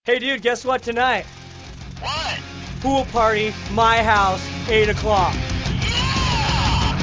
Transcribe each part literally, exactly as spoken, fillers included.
Hey, dude, guess what tonight? What? Pool party, my house, eight o'clock. Yeah!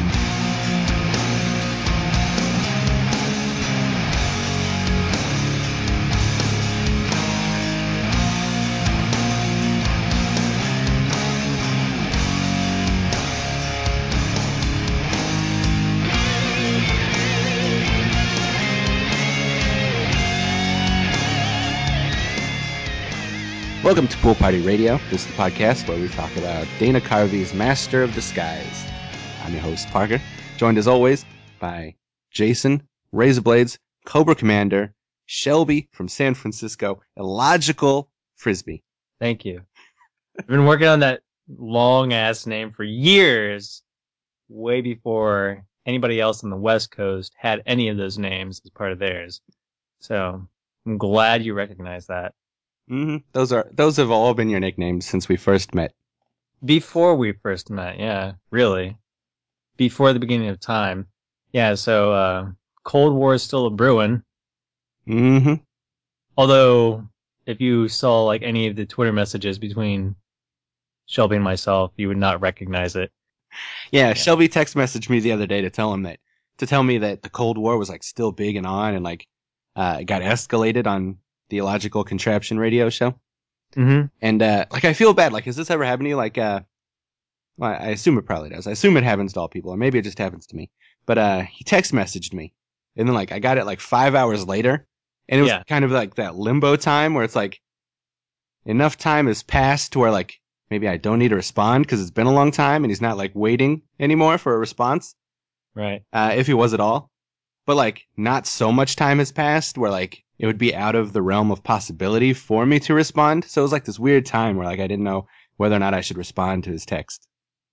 Welcome to Pool Party Radio. This is the podcast where we talk about Dana Carvey's Master of Disguise. I'm your host, Parker, joined as always by Jason, Razorblades, Cobra Commander, Shelby from San Francisco, Illogical Frisbee. Thank you. I've been working on that long-ass name for years, way before anybody else on the West Coast had any of those names as part of theirs. So I'm glad you recognize that. Mm-hmm. Those are those have all been your nicknames since we first met. Before we first met, yeah, really. Before the beginning of time. Yeah, so uh, Cold War is still a brewing. Mm-hmm. Although, if you saw like any of the Twitter messages between Shelby and myself, you would not recognize it. Yeah, Yeah. Shelby text messaged me the other day to tell him that to tell me that the Cold War was like still big and on and like uh, it got escalated on the Illogical Contraption radio show. Mm-hmm. And, uh, like, I feel bad. Like, has this ever happened to you? Like, uh, well, I assume it probably does. I assume it happens to all people, or maybe it just happens to me. But, uh, he text messaged me. And then, like, I got it, like, five hours later. And it was Yeah. kind of like that limbo time where it's like, enough time has passed to where, like, maybe I don't need to respond because it's been a long time and he's not, like, waiting anymore for a response. Right. Uh, if he was at all. But, like, not so much time has passed where, like, it would be out of the realm of possibility for me to respond. So it was like this weird time where, like, I didn't know whether or not I should respond to his text.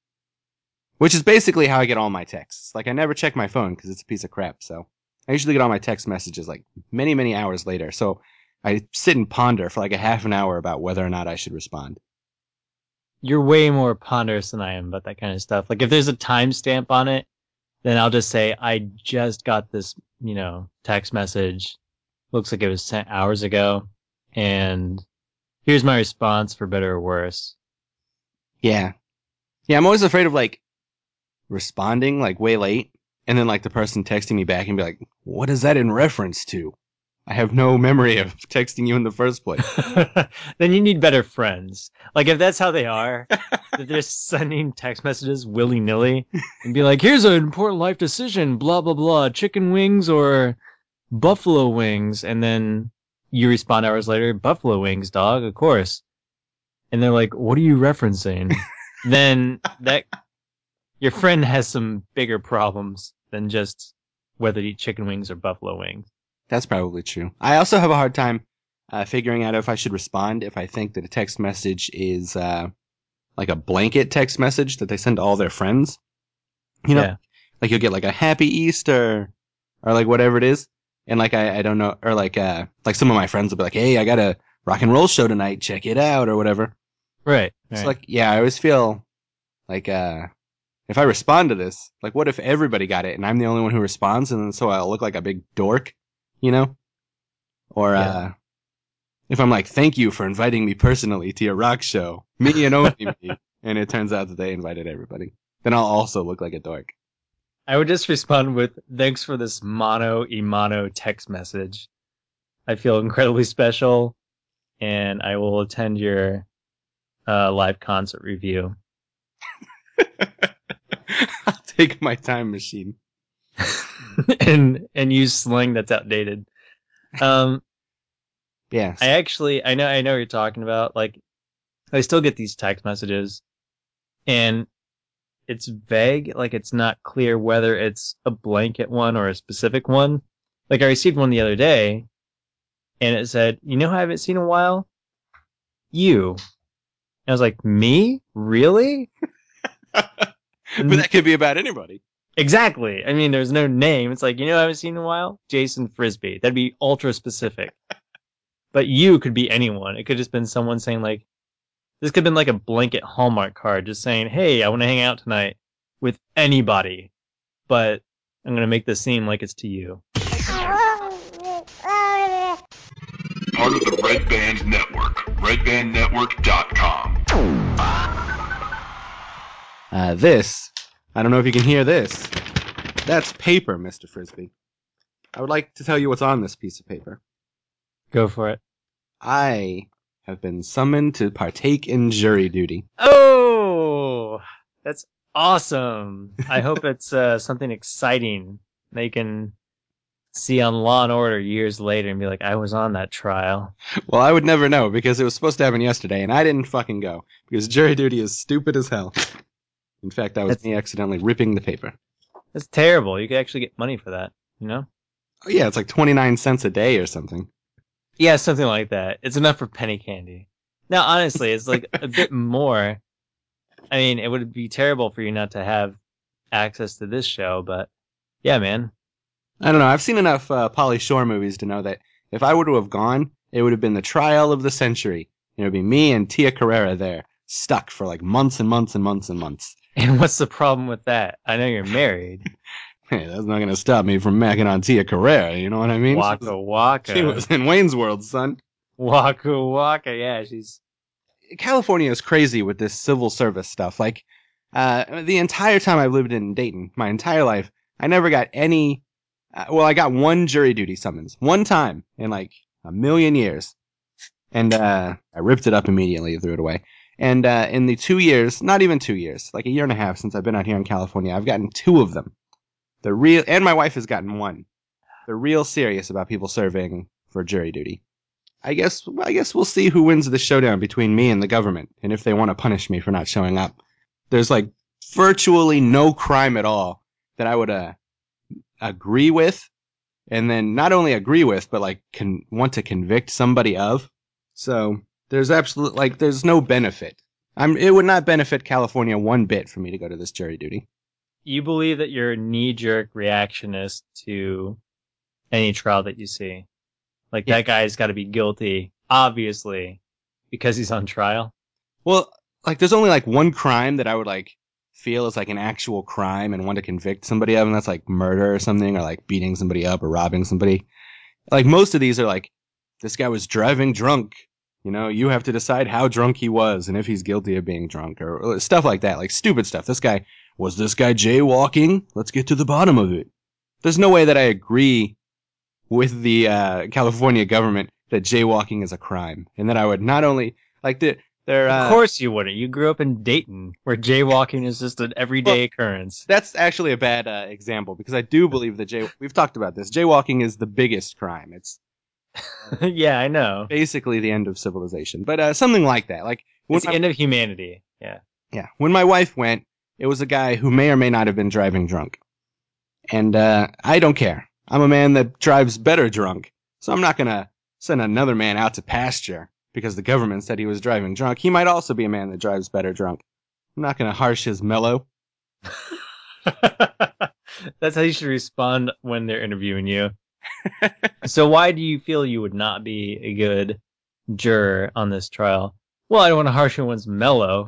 Which is basically how I get all my texts. Like, I never check my phone because it's a piece of crap. So I usually get all my text messages, like, many, many hours later. So I sit and ponder for, like, a half an hour about whether or not I should respond. You're way more ponderous than I am about that kind of stuff. Like, if there's a timestamp on it, then I'll just say, I just got this, you know, text message. Looks like it was sent hours ago. And here's my response for better or worse. Yeah. Yeah, I'm always afraid of, like, responding, like, way late. And then, like, the person texting me back and be like, what is that in reference to? I have no memory of texting you in the first place. Then you need better friends. Like, if that's how they are, that they're sending text messages willy-nilly and be like, here's an important life decision, blah, blah, blah, chicken wings or buffalo wings. And then you respond hours later, buffalo wings, dog, of course. And they're like, what are you referencing? Then that your friend has some bigger problems than just whether to eat chicken wings or buffalo wings. That's probably true. I also have a hard time uh, figuring out if I should respond if I think that a text message is uh, like a blanket text message that they send to all their friends. You know, Yeah. like you'll get like a Happy Easter or like whatever it is, and like I, I don't know, or like uh like some of my friends will be like, hey, I got a rock and roll show tonight, check it out or whatever. Right. It's right. like, yeah, I always feel like uh if I respond to this, like what if everybody got it and I'm the only one who responds, and then so I'll look like a big dork, you know? Or Yeah. uh, if I'm like, thank you for inviting me personally to your rock show, me and only me, and it turns out that they invited everybody, then I'll also look like a dork. I would just respond with, thanks for this mono imano text message. I feel incredibly special, and I will attend your uh, live concert review. I'll take my time machine. and and use slang that's outdated. Um, Yes. I actually, I know, I know what you're talking about. Like, I still get these text messages, and it's vague. Like, it's not clear whether it's a blanket one or a specific one. Like, I received one the other day, and it said, you know who I haven't seen in a while? You. And I was like, me? Really? But that could be about anybody. Exactly. I mean, there's no name. It's like, you know who I haven't seen in a while? Jason Frisbee. That'd be ultra specific. But you could be anyone. It could just been someone saying, like, this could have been like a blanket Hallmark card just saying, hey, I want to hang out tonight with anybody. But I'm going to make this seem like it's to you. part of the Red Band Network. red band network dot com. Uh, this, I don't know if you can hear this. That's paper, Mister Frisbee. I would like to tell you what's on this piece of paper. Go for it. I have been summoned to partake in jury duty. Oh, that's awesome. I hope it's uh, something exciting they can see on Law and Order years later and be like, I was on that trial. Well, I would never know because it was supposed to happen yesterday, and I didn't fucking go because jury duty is stupid as hell. In fact, that was That's- me accidentally ripping the paper. That's terrible. You could actually get money for that, you know? Oh, yeah, it's like twenty-nine cents a day or something. Yeah, something like that. It's enough for penny candy. Now, honestly, it's like a bit more. I mean, it would be terrible for you not to have access to this show, but yeah, man. I don't know. I've seen enough uh, Pauly Shore movies to know that if I were to have gone, it would have been the trial of the century. It would be me and Tia Carrera there, stuck for like months and months and months and months. And what's the problem with that? I know you're married. Hey, that's not going to stop me from macking on Tia Carrera, you know what I mean? Waka She was, waka. she was in Wayne's World, son. Waka waka, yeah, she's... California is crazy with this civil service stuff. Like, uh, the entire time I've lived in Dayton, my entire life, I never got any, uh, well, I got one jury duty summons. One time in like a million years. And, uh, I ripped it up immediately and threw it away. And, uh, in the two years, not even two years, like a year and a half since I've been out here in California, I've gotten two of them. They're real, and my wife has gotten one. They're real serious about people serving for jury duty. I guess, I guess we'll see who wins the showdown between me and the government, and if they want to punish me for not showing up. There's like virtually no crime at all that I would uh, agree with, and then not only agree with, but like con- want to convict somebody of. So there's absolute like there's no benefit. I'm. It would not benefit California one bit for me to go to this jury duty. You believe that you're a knee-jerk reactionist to any trial that you see. Like, Yeah. that guy's got to be guilty, obviously, because he's on trial. Well, like there's only like one crime that I would like feel is like an actual crime and want to convict somebody of, and that's like murder or something, or like beating somebody up or robbing somebody. Like most of these are like, this guy was driving drunk. You know, you have to decide how drunk he was and if he's guilty of being drunk or, or stuff like that. Like stupid stuff. This guy, was this guy jaywalking? Let's get to the bottom of it. There's no way that I agree with the uh, California government that jaywalking is a crime, and that I would not only like the they're uh, Of course you wouldn't. You grew up in Dayton, where jaywalking is just an everyday Well, occurrence. that's actually a bad uh, example because I do believe that jay we've talked about this. Jaywalking is the biggest crime. It's Yeah, I know. basically the end of civilization, but uh, something like that. Like when It's the my, end of humanity. Yeah. yeah, when my wife went, it was a guy who may or may not have been driving drunk, and uh, I don't care. I'm a man that drives better drunk, so I'm not gonna send another man out to pasture because the government said he was driving drunk. He might also be a man that drives better drunk. I'm not gonna harsh his mellow. That's how you should respond when they're interviewing you. So why do you feel you would not be a good juror on this trial? Well, I don't want to harsh anyone's mellow.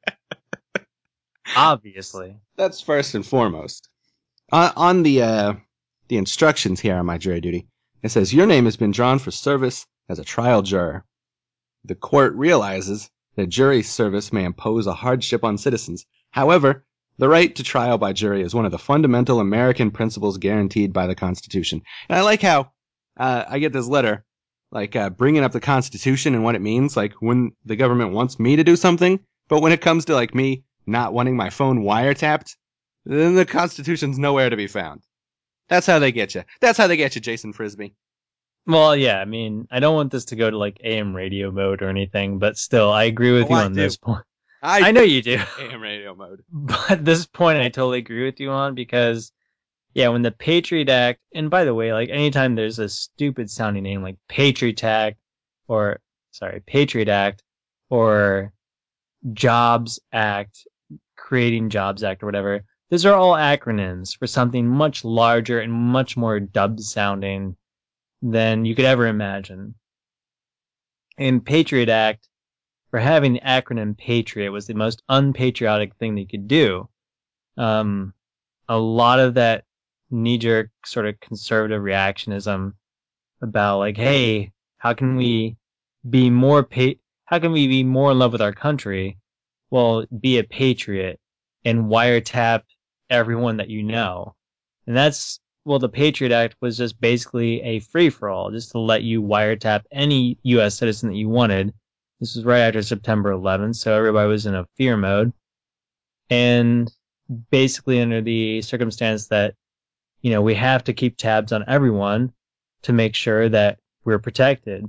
Obviously. That's first and foremost. On, on the uh, the instructions here on my jury duty, it says your name has been drawn for service as a trial juror. The court realizes that jury service may impose a hardship on citizens. However, the right to trial by jury is one of the fundamental American principles guaranteed by the Constitution. And I like how uh, I get this letter, like uh, bringing up the Constitution and what it means, like when the government wants me to do something, but when it comes to like me not wanting my phone wiretapped, then the Constitution's nowhere to be found. That's how they get you. That's how they get you, Jason Frisbee. Well, yeah, I mean, I don't want this to go to like A M radio mode or anything, but still, I agree with Oh, you I on do. this point. I know you do. A M radio mode. But this point I totally agree with you on because, yeah, when the Patriot Act, and by the way, like anytime there's a stupid sounding name like Patriot Act, or, sorry, Patriot Act, or Jobs Act, Creating Jobs Act, or whatever, those are all acronyms for something much larger and much more dubbed sounding than you could ever imagine. And Patriot Act, for having the acronym Patriot, was the most unpatriotic thing they could do. Um, a lot of that knee-jerk sort of conservative reactionism about like, hey, how can we be more pa- how can we be more in love with our country? Well, be a patriot and wiretap everyone that you know. And that's, well, the Patriot Act was just basically a free-for-all, just to let you wiretap any U S citizen that you wanted. This was right after September eleventh, so everybody was in a fear mode. And basically under the circumstance that, you know, we have to keep tabs on everyone to make sure that we're protected.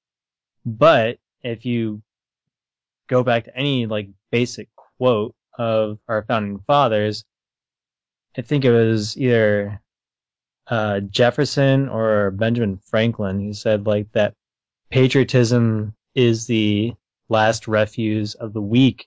But if you go back to any, like, basic quote of our founding fathers, I think it was either uh, Jefferson or Benjamin Franklin who said, like, that patriotism is the last refuge of the weak.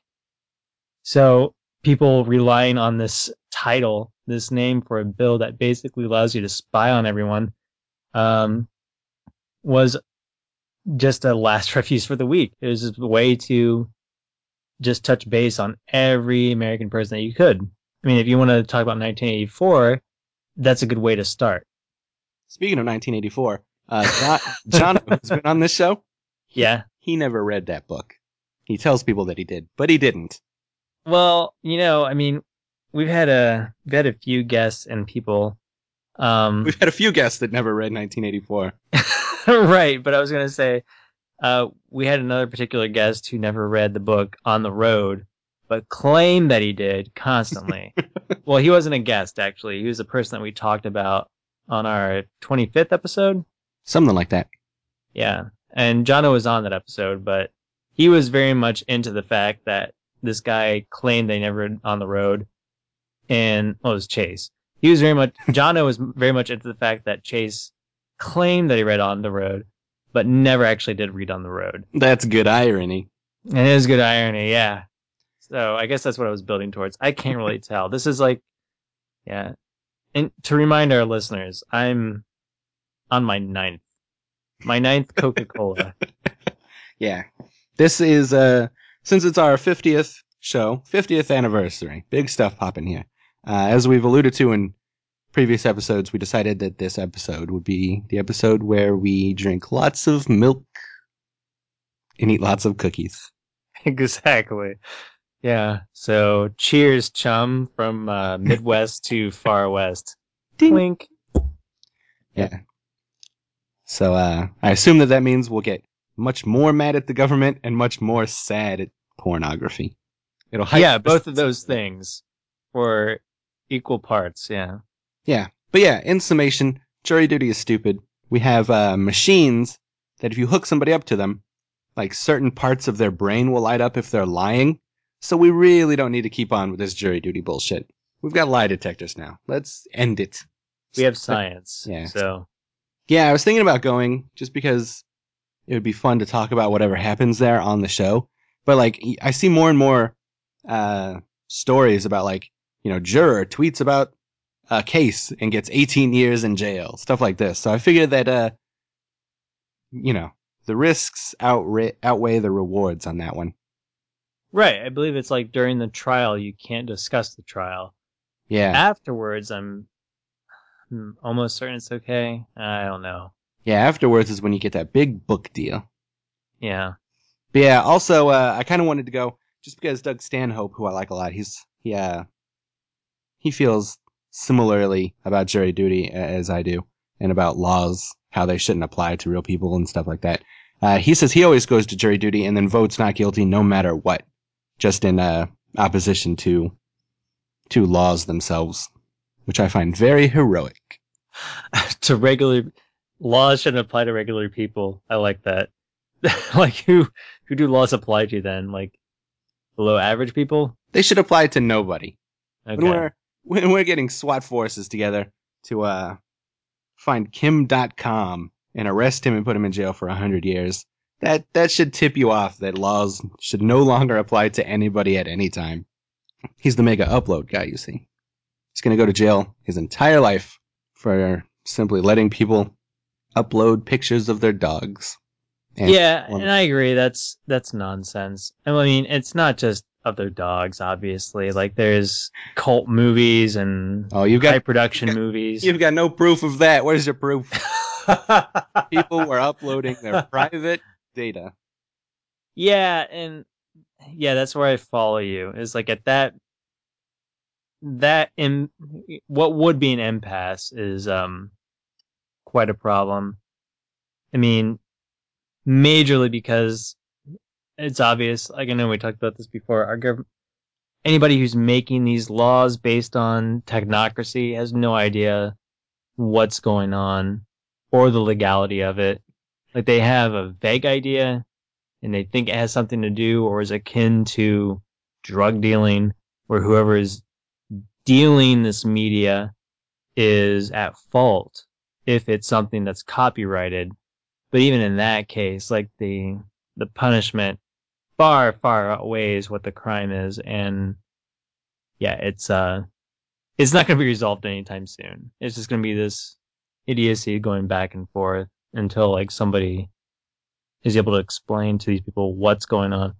So people relying on this title, this name for a bill that basically allows you to spy on everyone, um, was just a last refuge for the weak. It was just a way to just touch base on every American person that you could. I mean, if you want to talk about nineteen eighty-four, that's a good way to start. Speaking of nineteen eighty-four, uh, John, John who's been on this show, Yeah. he never read that book. He tells people that he did, but he didn't. Well, you know, I mean, we've had a we've had a few guests and people. Um, We've had a few guests that never read nineteen eighty-four. right, but I was gonna say, uh, we had another particular guest who never read the book On the Road, but claimed that he did constantly. Well, he wasn't a guest, actually. He was a person that we talked about on our twenty-fifth episode. Something like that. Yeah, and Jono was on that episode, but he was very much into the fact that this guy claimed they never read On the Road, and well, it was Chase. He was very much Jono was very much into the fact that Chase claimed that he read On the Road, but never actually did read On the Road. That's good irony. It is good irony, yeah. So I guess that's what I was building towards. I can't really tell. This is like, yeah. And to remind our listeners, I'm on my ninth, my ninth Coca-Cola. Yeah. This is, uh, since it's our fiftieth show, fiftieth anniversary, big stuff popping here. Uh, as we've alluded to in previous episodes, we decided that this episode would be the episode where we drink lots of milk and eat lots of cookies. Exactly. Yeah. So cheers, chum, from uh, Midwest to Far West. Clink. Yeah. So, uh, I assume that that means we'll get much more mad at the government and much more sad at pornography. It'll hype Yeah, both of those things for equal parts, yeah. Yeah. But yeah, in summation, jury duty is stupid. We have uh, machines that if you hook somebody up to them, like certain parts of their brain will light up if they're lying. So we really don't need to keep on with this jury duty bullshit. We've got lie detectors now. Let's end it. We have science, Yeah. so... Yeah, I was thinking about going just because it would be fun to talk about whatever happens there on the show. But like, I see more and more uh, stories about like, you know, juror tweets about a case and gets eighteen years in jail, stuff like this. So I figured that, uh, you know, the risks outri- outweigh the rewards on that one. Right, I believe it's like during the trial, you can't discuss the trial. Yeah. Afterwards, I'm I'm almost certain it's okay. I don't know. Yeah, afterwards is when you get that big book deal. Yeah. But yeah, also, uh, I kind of wanted to go just because Doug Stanhope, who I like a lot, he's, he, uh, he feels similarly about jury duty as I do and about laws, how they shouldn't apply to real people and stuff like that. Uh, he says he always goes to jury duty and then votes not guilty no matter what, just in, uh, opposition to, to laws themselves, which I find very heroic. To regular laws shouldn't apply to regular people. I like that. Like who who do laws apply to then? Like below average people? They should apply to nobody. Okay. When we're when we're getting SWAT forces together to uh find Kim dot com and arrest him and put him in jail for a hundred years, that that should tip you off that laws should no longer apply to anybody at any time. He's the mega upload guy, you see. He's gonna go to jail his entire life for simply letting people upload pictures of their dogs. And yeah, well, and I agree. That's that's nonsense. I mean, it's not just other dogs, obviously. Like there's cult movies and oh, you've got high production you've got, movies. You've got no proof of that. Where's your proof? People were uploading their private data. Yeah, and yeah, that's where I follow you. Is like at that that in what would be an impasse is um quite a problem. I mean, majorly because it's obvious. Like I know we talked about this before. Our government, anybody who's making these laws based on technocracy has no idea what's going on or the legality of it. Like they have a vague idea and they think it has something to do or is akin to drug dealing, or whoever is dealing this media is at fault if it's something that's copyrighted. But even in that case, like the the punishment far, far outweighs what the crime is, and yeah, it's uh it's not gonna be resolved anytime soon. It's just gonna be this idiocy going back and forth until like somebody is able to explain to these people what's going on.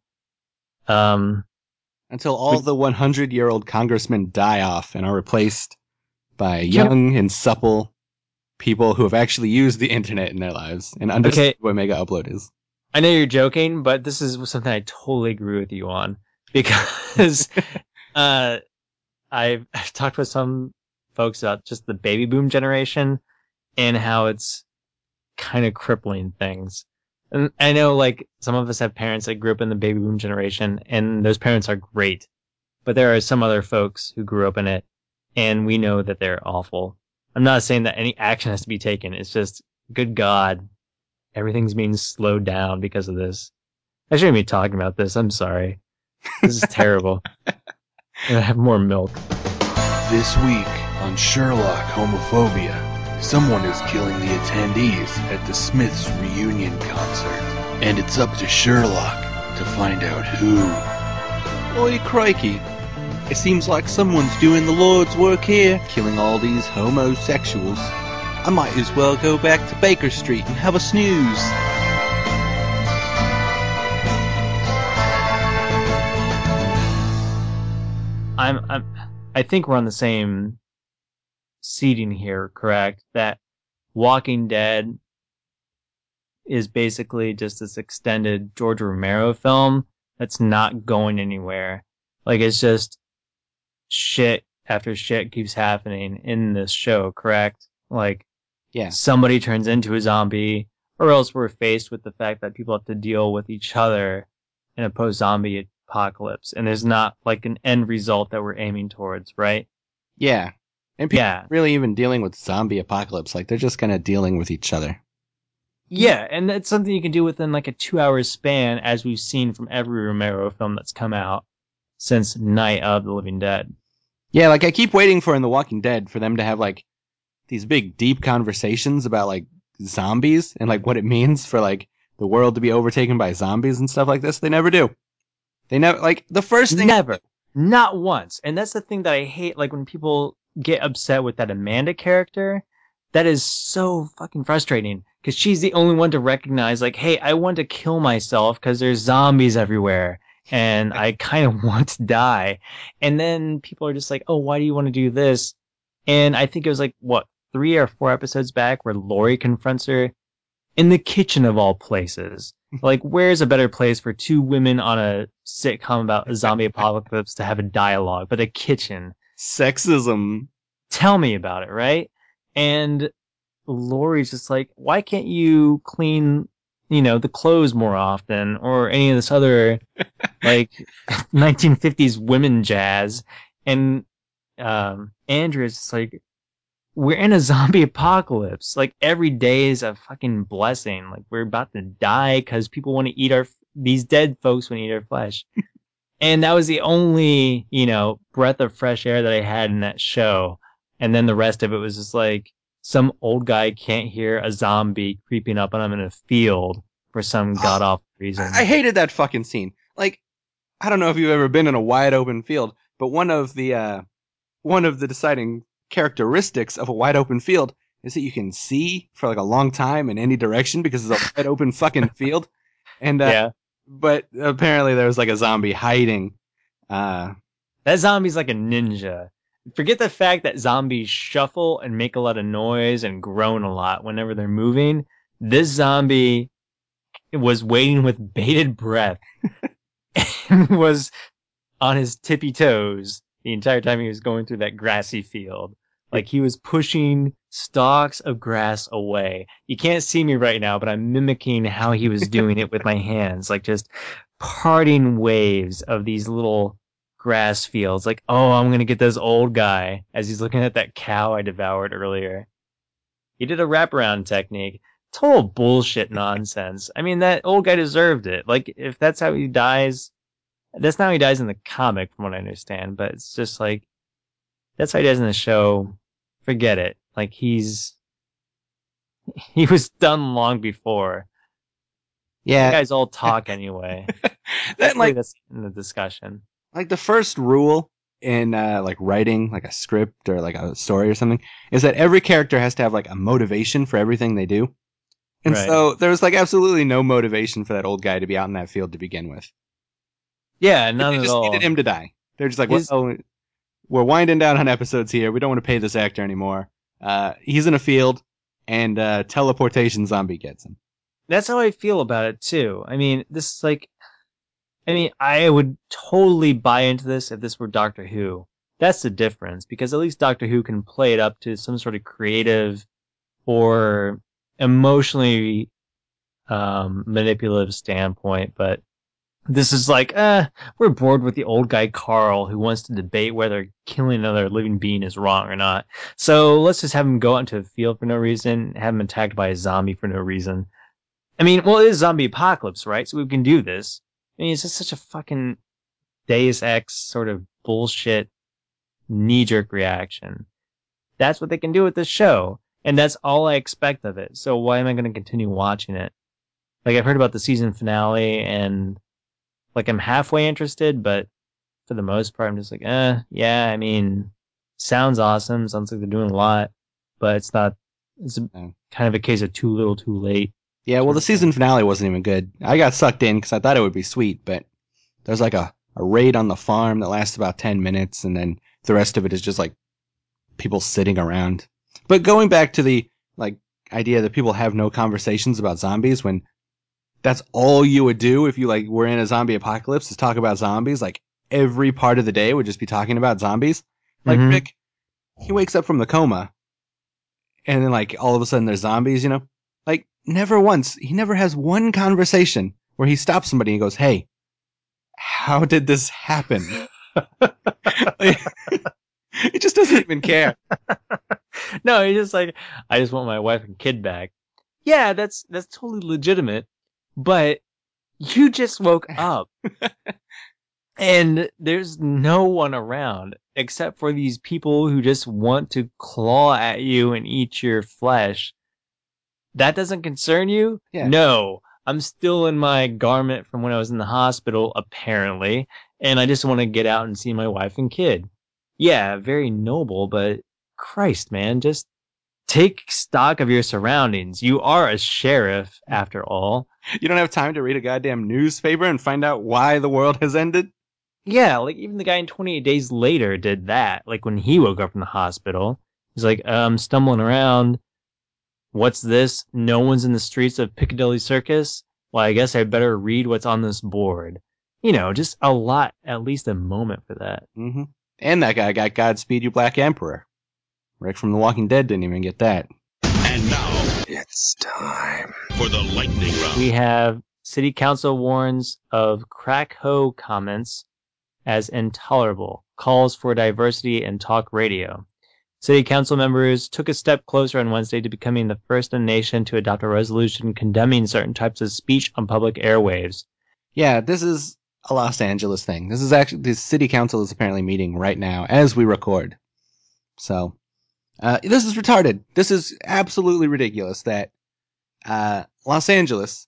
Um Until all but, the hundred-year-old congressmen die off and are replaced by Can- young and supple people who have actually used the internet in their lives and understand Okay. what Mega Upload is. I know you're joking, but this is something I totally agree with you on because uh, I've, I've talked with some folks about just the baby boom generation and how it's kind of crippling things. And I know, like, some of us have parents that grew up in the baby boom generation, and those parents are great. But there are some other folks who grew up in it, and we know that they're awful. I'm not saying that any action has to be taken. It's just, good God, everything's being slowed down because of this. I shouldn't be talking about this. I'm sorry. This is terrible. And I have more milk. This week on Sherlock Homophobia, someone is killing the attendees at the Smiths reunion concert, and it's up to Sherlock to find out who. Oi, crikey. It seems like someone's doing the Lord's work here, killing all these homosexuals. I might as well go back to Baker Street and have a snooze. I'm, I'm, I think we're on the same seating here, correct? That Walking Dead is basically just this extended George Romero film that's not going anywhere. Like, it's just shit after shit keeps happening in this show, correct? Like, Yeah. somebody turns into a zombie, or else we're faced with the fact that people have to deal with each other in a post-zombie apocalypse, and there's not like an end result that we're aiming towards, right? Yeah. And people Yeah. aren't really even dealing with zombie apocalypse. Like, they're just kind of dealing with each other. Yeah, and that's something you can do within like a two-hour span, as we've seen from every Romero film that's come out since Night of the Living Dead. Yeah, like, I keep waiting for in The Walking Dead for them to have, like, these big, deep conversations about, like, zombies and, like, what it means for, like, the world to be overtaken by zombies and stuff like this. They never do. They never, like, the first thing... Never. Not once. And that's the thing that I hate, like, when people get upset with that Amanda character. That is so fucking frustrating, because she's the only one to recognize, like, hey, I want to kill myself because there's zombies everywhere, and I kind of want to die. And then people are just like, oh, why do you want to do this? And I think it was like, what, three or four episodes back where Lori confronts her in the kitchen of all places. Like, where's a better place for two women on a sitcom about a zombie apocalypse to have a dialogue but a kitchen? Sexism. Tell me about it, right? And Lori's just like, why can't you clean, you know, the clothes more often, or any of this other, like, nineteen fifties women jazz? And um, Andrea's just like, we're in a zombie apocalypse. Like, every day is a fucking blessing. Like, we're about to die because people want to eat our, these dead folks want to eat our flesh. And that was the only, you know, breath of fresh air that I had in that show. And then the rest of it was just like, some old guy can't hear a zombie creeping up on him in a field for some god awful reason. I hated that fucking scene. Like, I don't know if you've ever been in a wide open field, but one of the, uh, one of the deciding characteristics of a wide open field is that you can see for like a long time in any direction because it's a wide open fucking field. And, uh, Yeah. but apparently there was like a zombie hiding. Uh, That zombie's like a ninja. forget the fact that zombies shuffle and make a lot of noise and groan a lot whenever they're moving. This zombie was waiting with bated breath and was on his tippy toes the entire time he was going through that grassy field. Like he was pushing stalks of grass away. You can't see me right now, but I'm mimicking how he was doing it with my hands, like just parting waves of these little grass fields. Like, oh, I'm going to get this old guy as he's looking at that cow I devoured earlier. He did a wraparound technique. Total bullshit nonsense. I mean, that old guy deserved it. Like, if that's how he dies, that's not how he dies in the comic, from what I understand, but it's just like, that's how he dies in the show. Forget it. Like, he's, he was done long before. Yeah. You guys all talk anyway. That, like, that's in the discussion. Like, the first rule in, uh, like, writing, like, a script or, like, a story or something, is that every character has to have, like, a motivation for everything they do. And Right. so, there was, like, absolutely no motivation for that old guy to be out in that field to begin with. Yeah, none They at just all. needed him to die. They're just like, His- well, we're winding down on episodes here. We don't want to pay this actor anymore. Uh, he's in a field, and uh, teleportation zombie gets him. That's how I feel about it, too. I mean, this is like, I mean, I would totally buy into this if this were Doctor Who. That's the difference, because at least Doctor Who can play it up to some sort of creative or emotionally um, manipulative standpoint, but this is like, uh, we're bored with the old guy Carl who wants to debate whether killing another living being is wrong or not. So let's just have him go out into a field for no reason, have him attacked by a zombie for no reason. I mean, well, it is zombie apocalypse, right? So we can do this. I mean, it's just such a fucking Deus Ex sort of bullshit knee-jerk reaction. That's what they can do with this show, and that's all I expect of it. So why am I going to continue watching it? Like, I've heard about the season finale, and like, I'm halfway interested, but for the most part, I'm just like, eh, yeah, I mean, sounds awesome. Sounds like they're doing a lot, but it's not, it's a, No. kind of a case of too little, too late. Yeah, well, Sort the of season thing. finale wasn't even good. I got sucked in because I thought it would be sweet, but there's like a, a raid on the farm that lasts about ten minutes, and then the rest of it is just like people sitting around. But going back to the like idea that people have no conversations about zombies when that's all you would do if you like were in a zombie apocalypse is talk about zombies, like every part of the day would just be talking about zombies. Like Mhm. Rick, he wakes up from the coma, and then like all of a sudden there's zombies, you know? Like never once, he never has one conversation where he stops somebody and goes, "Hey, how did this happen?" Like, he just doesn't even care. No, he's just like, I just want my wife and kid back. Yeah, that's that's totally legitimate, but you just woke up. And there's no one around except for these people who just want to claw at you and eat your flesh. That doesn't concern you? Yeah. No. I'm still in my garment from when I was in the hospital, apparently, and I just want to get out and see my wife and kid. Yeah, very noble, but Christ, man, just take stock of your surroundings. You are a sheriff, after all. You don't have time to read a goddamn newspaper and find out why the world has ended? Yeah, like even the guy in twenty-eight Days Later did that. Like when he woke up from the hospital, he's like, I'm stumbling around. What's this? No one's in the streets of Piccadilly Circus? Well, I guess I better read what's on this board. You know, just a lot, at least a moment for that. Mm-hmm. And that guy got Godspeed You Black Emperor. Rick from The Walking Dead didn't even get that. And now, It's time. for the lightning round. We have City Council warns of crack hoe comments as intolerable, calls for diversity in talk radio. City Council members took a step closer on Wednesday to becoming the first in the nation to adopt a resolution condemning certain types of speech on public airwaves. Yeah, this is a Los Angeles thing. This is actually, the city council is apparently meeting right now as we record. So, uh, this is retarded. This is absolutely ridiculous that, uh, Los Angeles,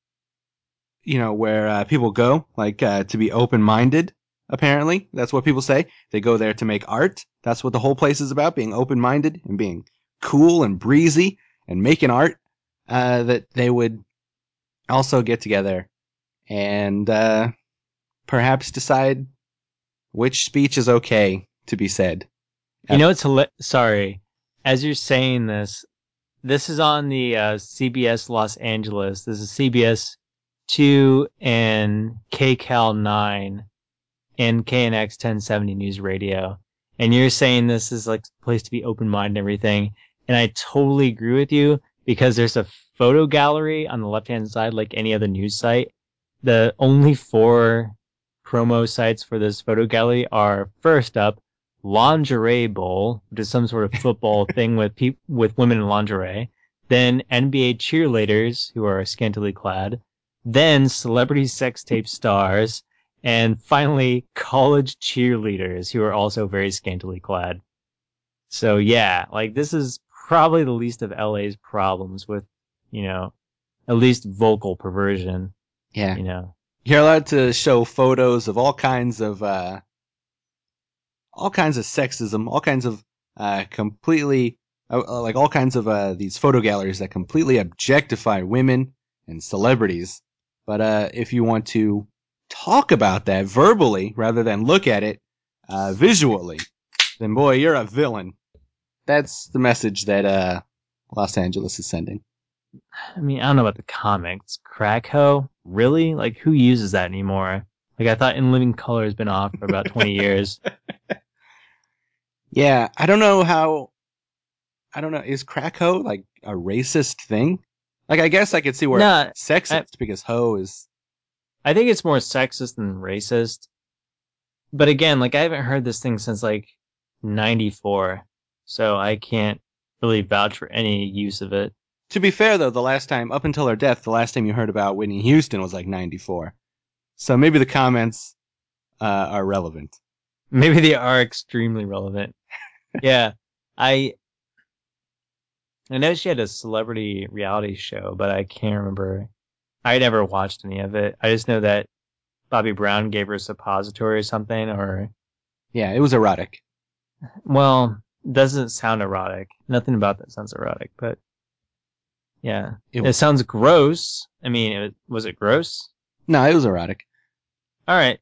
you know, where, uh, people go, like, uh, to be open-minded, apparently. That's what people say. They go there to make art. That's what the whole place is about, being open-minded and being cool and breezy and making art. Uh, that they would also get together and, uh, perhaps decide which speech is okay to be said. You know, it's hila- sorry. As you're saying this, this is on the uh, C B S Los Angeles. This is C B S two and K C A L nine and K N X ten seventy News Radio. And you're saying this is like a place to be open-minded and everything. And I totally agree with you because there's a photo gallery on the left-hand side like any other news site. The only four promo sites for this photo gallery are, first up, Lingerie Bowl, which is some sort of football thing with peop- with women in lingerie. Then N B A cheerleaders who are scantily clad. Then celebrity sex tape stars. And finally, college cheerleaders who are also very scantily clad. So yeah, like this is probably the least of L A's problems with, you know, at least vocal perversion. Yeah. You know, You're allowed to show photos of all kinds of, uh, all kinds of sexism, all kinds of, uh, completely, uh, uh, like all kinds of, uh, these photo galleries that completely objectify women and celebrities. But, uh, if you want to talk about that verbally rather than look at it, uh, visually, then boy, you're a villain. That's the message that, uh, Los Angeles is sending. I mean, I don't know about the comics. Crackho? Really? Like, who uses that anymore? Like, I thought In Living Color has been off for about twenty years. Yeah, I don't know how. I don't know. Is crack hoe like a racist thing? Like, I guess I could see where Nah, it's sexist because hoe is. I think it's more sexist than racist. But again, like, I haven't heard this thing since, like, ninety-four. So I can't really vouch for any use of it. To be fair, though, the last time, up until her death, the last time you heard about Whitney Houston was like ninety-four. So maybe the comments uh, are relevant. Maybe they are extremely relevant. Yeah. I I know she had a celebrity reality show, but I can't remember. I never watched any of it. I just know that Bobby Brown gave her a suppository or something, or, Yeah, it was erotic. well, doesn't sound erotic. Nothing about that sounds erotic, but yeah. It It, was- sounds gross. I mean, it, was it gross? No, it was erotic. All right.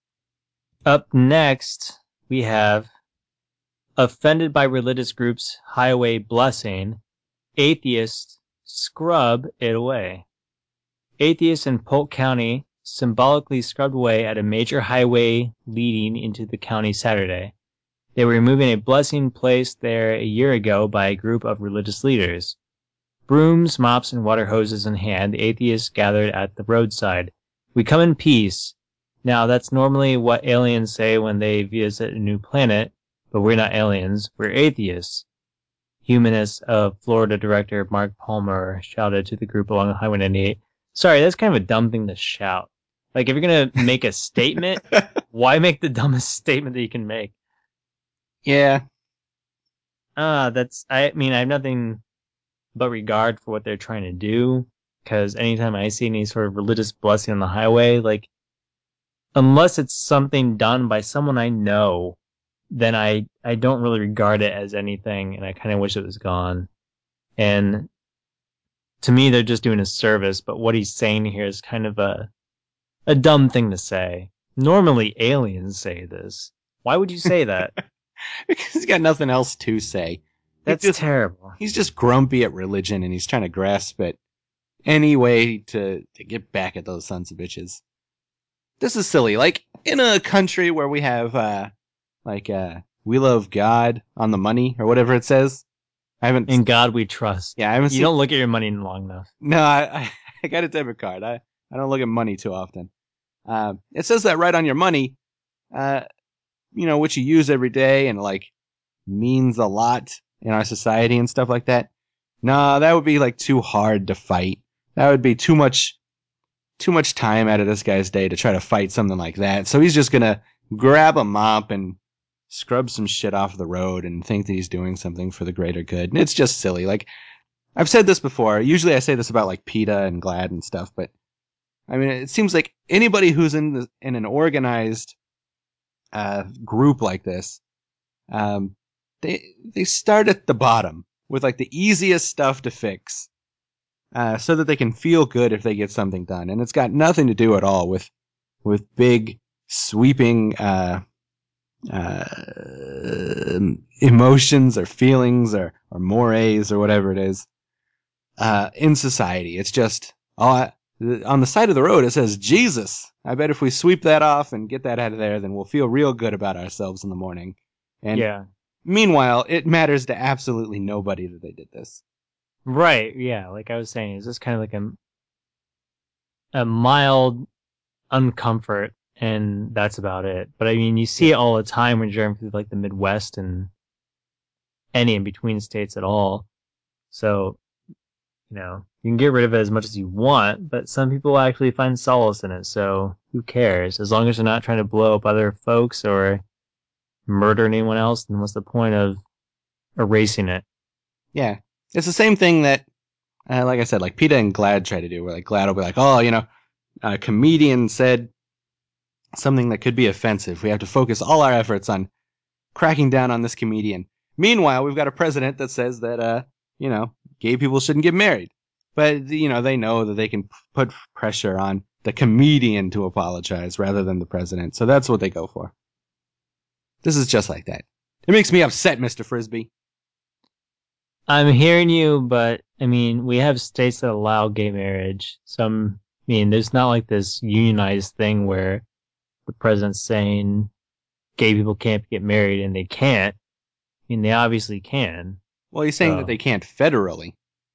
Up next, we have offended by religious groups' highway blessing, atheists scrub it away. Atheists in Polk County symbolically scrubbed away at a major highway leading into the county Saturday. They were removing a blessing placed there a year ago by a group of religious leaders. Brooms, mops, and water hoses in hand, the atheists gathered at the roadside. We come in peace. Now, that's normally what aliens say when they visit a new planet, but we're not aliens, we're atheists. Humanist of Florida director Mark Palmer shouted to the group along Highway ninety-eight. Sorry, that's kind of a dumb thing to shout. Like, if you're going to make a statement, why make the dumbest statement that you can make? Yeah, Ah, that's, I mean, I have nothing but regard for what they're trying to do, because anytime I see any sort of religious blessing on the highway, like, unless it's something done by someone I know, then I, I don't really regard it as anything, and I kind of wish it was gone. And to me, they're just doing a service, but what he's saying here is kind of a, a dumb thing to say. Normally, aliens say this. Why would you say that? because he's got nothing else to say. That's just- terrible. He's just grumpy at religion, and he's trying to grasp at any way to, to get back at those sons of bitches. This is silly. Like, in a country where we have, uh, like, uh, we love God on the money, or whatever it says. I haven't... In God we trust. yeah, I haven't You seen... don't look at your money long enough. No, I, I, I got a debit card. I, I don't look at money too often. Uh, it says that right on your money, uh, you know, which you use every day and, like, means a lot in our society and stuff like that. No, that would be, like, too hard to fight. That would be too much, too much time out of this guy's day to try to fight something like that. So he's just gonna grab a mop and scrub some shit off the road and think that he's doing something for the greater good. And it's just silly. Like, I've said this before. Usually I say this about, like, PETA and GLAAD and stuff, but I mean, it seems like anybody who's in the, in an organized uh, group like this, um, they they start at the bottom with, like, the easiest stuff to fix, uh, so that they can feel good if they get something done. And it's got nothing to do at all with with big sweeping uh, uh, emotions or feelings or, or mores or whatever it is uh, in society. It's just oh, I, on the side of the road it says Jesus. I bet if we sweep that off and get that out of there, then we'll feel real good about ourselves in the morning. And Yeah. meanwhile, it matters to absolutely nobody that they did this. Right. Yeah. Like I was saying, it's just kind of like a a mild uncomfort, and that's about it. But I mean, you see it all the time when you're driving through like the Midwest and any in between states at all. So, you know, you can get rid of it as much as you want, but some people actually find solace in it. So who cares? As long as they're not trying to blow up other folks or murder anyone else, then what's the point of erasing it? Yeah. It's the same thing that, uh, like I said, like PETA and GLAAD try to do, where like GLAAD will be like, oh, you know, a comedian said something that could be offensive. We have to focus all our efforts on cracking down on this comedian. Meanwhile, we've got a president that says that, uh, you know, gay people shouldn't get married. But, you know, they know that they can put pressure on the comedian to apologize rather than the president. So that's what they go for. This is just like that. It makes me upset, Mister Frisbee. I'm hearing you, but I mean, we have states that allow gay marriage. Some, I mean, there's not like this unionized thing where the president's saying gay people can't get married and they can't. I mean, they obviously can. Well, he's saying So- that they can't federally,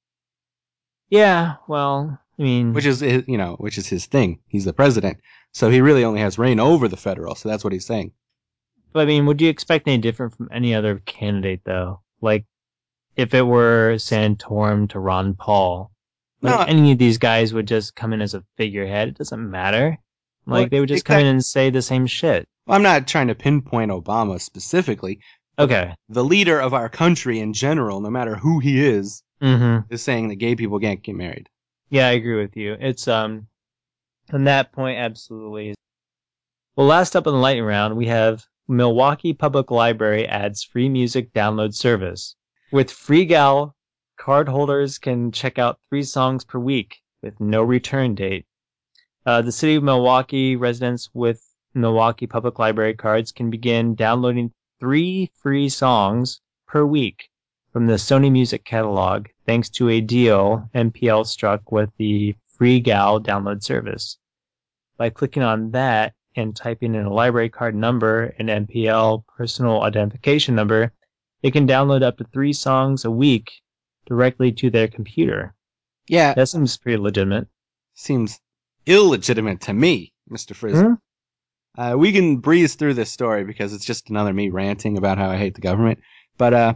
Yeah, well, I mean, which is, his- you know, which is his thing. He's the president. So he really only has reign over the federal. So that's what he's saying. but I mean, would you expect any different from any other candidate though? Like, if it were Santorum to Ron Paul, like No. any of these guys would just come in as a figurehead. It doesn't matter. Like Well, they would just exact- come in and say the same shit. I'm not trying to pinpoint Obama specifically. Okay. The leader of our country in general, no matter who he is, Mm-hmm. is saying that gay people can't get married. Yeah, I agree with you. It's um, on that point, absolutely. Well, last up in the lightning round, we have Milwaukee Public Library adds free music download service. With FreeGal, card holders can check out three songs per week with no return date. Uh, the city of Milwaukee residents with Milwaukee Public Library cards can begin downloading three free songs per week from the Sony Music catalog, thanks to a deal M P L struck with the FreeGal download service. By clicking on that and typing in a library card number and M P L personal identification number, they can download up to three songs a week directly to their computer. Yeah, That seems pretty legitimate. seems illegitimate to me, Mister Frisbee. Hmm? Uh, we can breeze through this story because it's just another me ranting about how I hate the government. But, uh,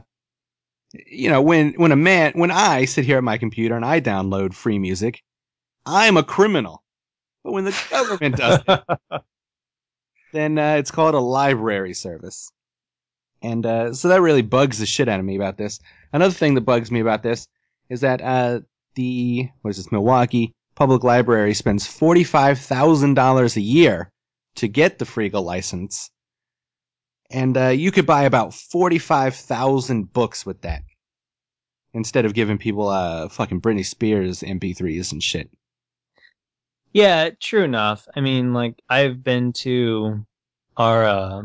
you know, when, when a man, when I sit here at my computer and I download free music, I'm a criminal. But when the government does it, then uh, it's called a library service. And uh, so that really bugs the shit out of me about this. Another thing that bugs me about this is that uh, the, what is this, Milwaukee Public Library spends forty-five thousand dollars a year to get the Freegal license. And uh, you could buy about forty-five thousand books with that. Instead of giving people uh, fucking Britney Spears M P threes and shit. Yeah, true enough. I mean, like, I've been to our uh,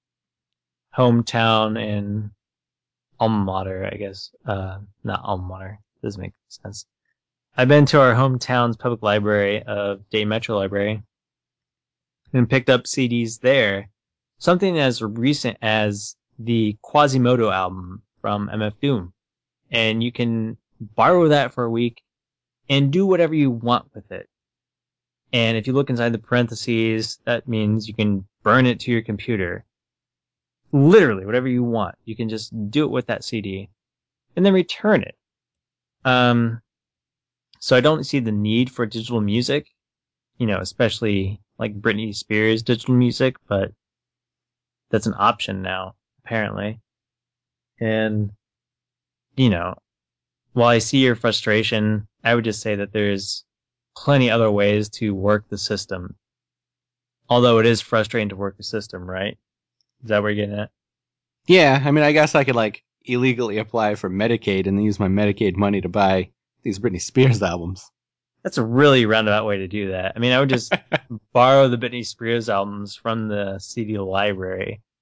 hometown in alma mater, I guess. Uh, not alma mater. Doesn't make sense. I've been to our hometown's public library of Dayton Metro Library and picked up C Ds there. Something as recent as the Quasimodo album from M F Doom. And you can borrow that for a week and do whatever you want with it. And if you look inside the parentheses, that means you can burn it to your computer. Literally, whatever you want. You can just do it with that C D and then return it. Um, so I don't see the need for digital music, you know, especially like Britney Spears digital music, but that's an option now, apparently. And, you know, while I see your frustration, I would just say that there's plenty other ways to work the system. Although it is frustrating to work the system, right? Is that what you're getting at? Yeah, I mean, I guess I could, like, illegally apply for Medicaid and then use my Medicaid money to buy these Britney Spears albums. That's a really roundabout way to do that. I mean, I would just borrow the Britney Spears albums from the C D library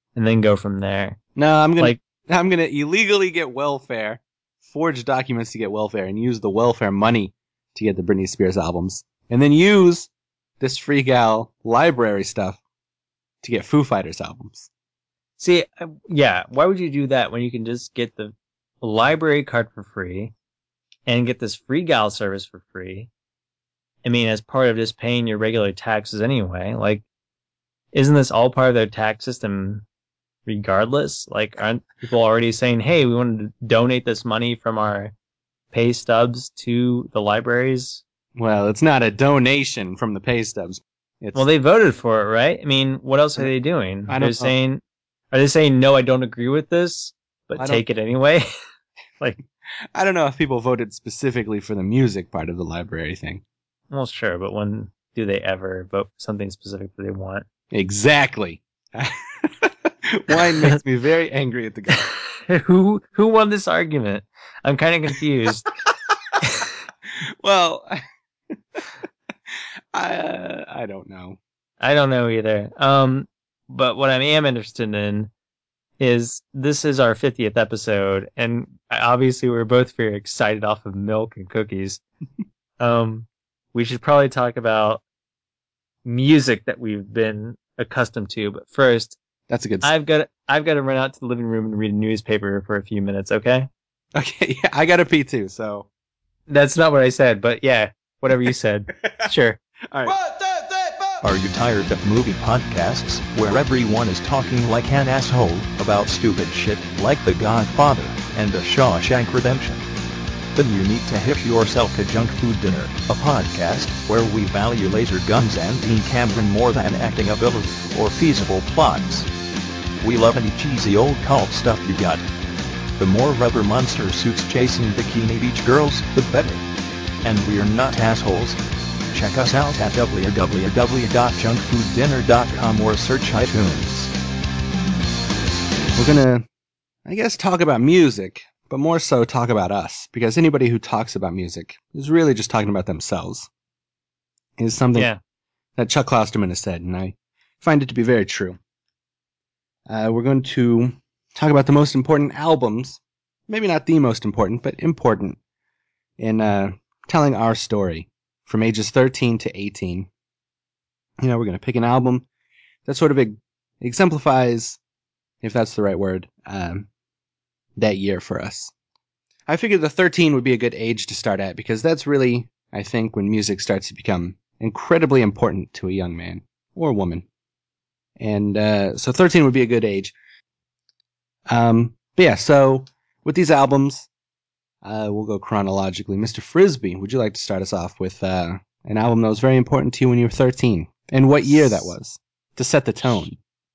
and then go from there. No, I'm gonna Like, I'm gonna illegally get welfare, forge documents to get welfare, and use the welfare money to get the Britney Spears albums, and then use this Free Gal library stuff to get Foo Fighters albums. see, uh, yeah, why would you do that when you can just get the library card for free and get this Free Gal service for free? I mean, as part of just paying your regular taxes anyway. Like, isn't this all part of their tax system regardless? Like, aren't people already saying, hey, we want to donate this money from our pay stubs to the libraries? Well, it's not a donation from the pay stubs. It's, Well, they voted for it, right? I mean, what else are they doing? I don't They're know. saying, are they saying, no, I don't agree with this, but I don't- take it anyway? Like, I don't know if people voted specifically for the music part of the library thing. well, sure, but when do they ever vote for something specific that they want? Exactly. Wine makes me very angry at the guy. who who won this argument? I'm kind of confused. Well, I uh, I don't know. I don't know either. Um, but what I am interested in is this is our fiftieth episode, and obviously we're both very excited off of milk and cookies. um, we should probably talk about music that we've been accustomed to. But first, That's a good. I've got I've got to run out to the living room and read a newspaper for a few minutes. Okay, Okay, yeah, I got a pee too. So, that's not what I said, but yeah, whatever you said, sure. all right. Are you tired of movie podcasts where everyone is talking like an asshole about stupid shit like The Godfather and The Shawshank Redemption? Then you need to hit yourself a Junk Food Dinner, a podcast where we value laser guns and Dean Cameron more than acting ability or feasible plots. We love any cheesy old cult stuff you got. The more rubber monster suits chasing bikini beach girls, the better. And we're not assholes. Check us out at w w w dot junk food dinner dot com or search iTunes. We're gonna, I guess, talk about music, but more so talk about us, because anybody who talks about music is really just talking about themselves. Is something Yeah. that Chuck Klosterman has said, and I find it to be very true. Uh, we're going to talk about the most important albums, maybe not the most important, but important in uh, telling our story from ages thirteen to eighteen. You know, we're going to pick an album that sort of exemplifies, if that's the right word, um, that year for us. I figured the thirteen would be a good age to start at, because that's really, I think, when music starts to become incredibly important to a young man or woman. And uh, so thirteen would be a good age. Um, but yeah, so with these albums, uh, we'll go chronologically. Mister Frisbee, would you like to start us off with uh, an album that was very important to you when you were thirteen? And what year that was, to set the tone?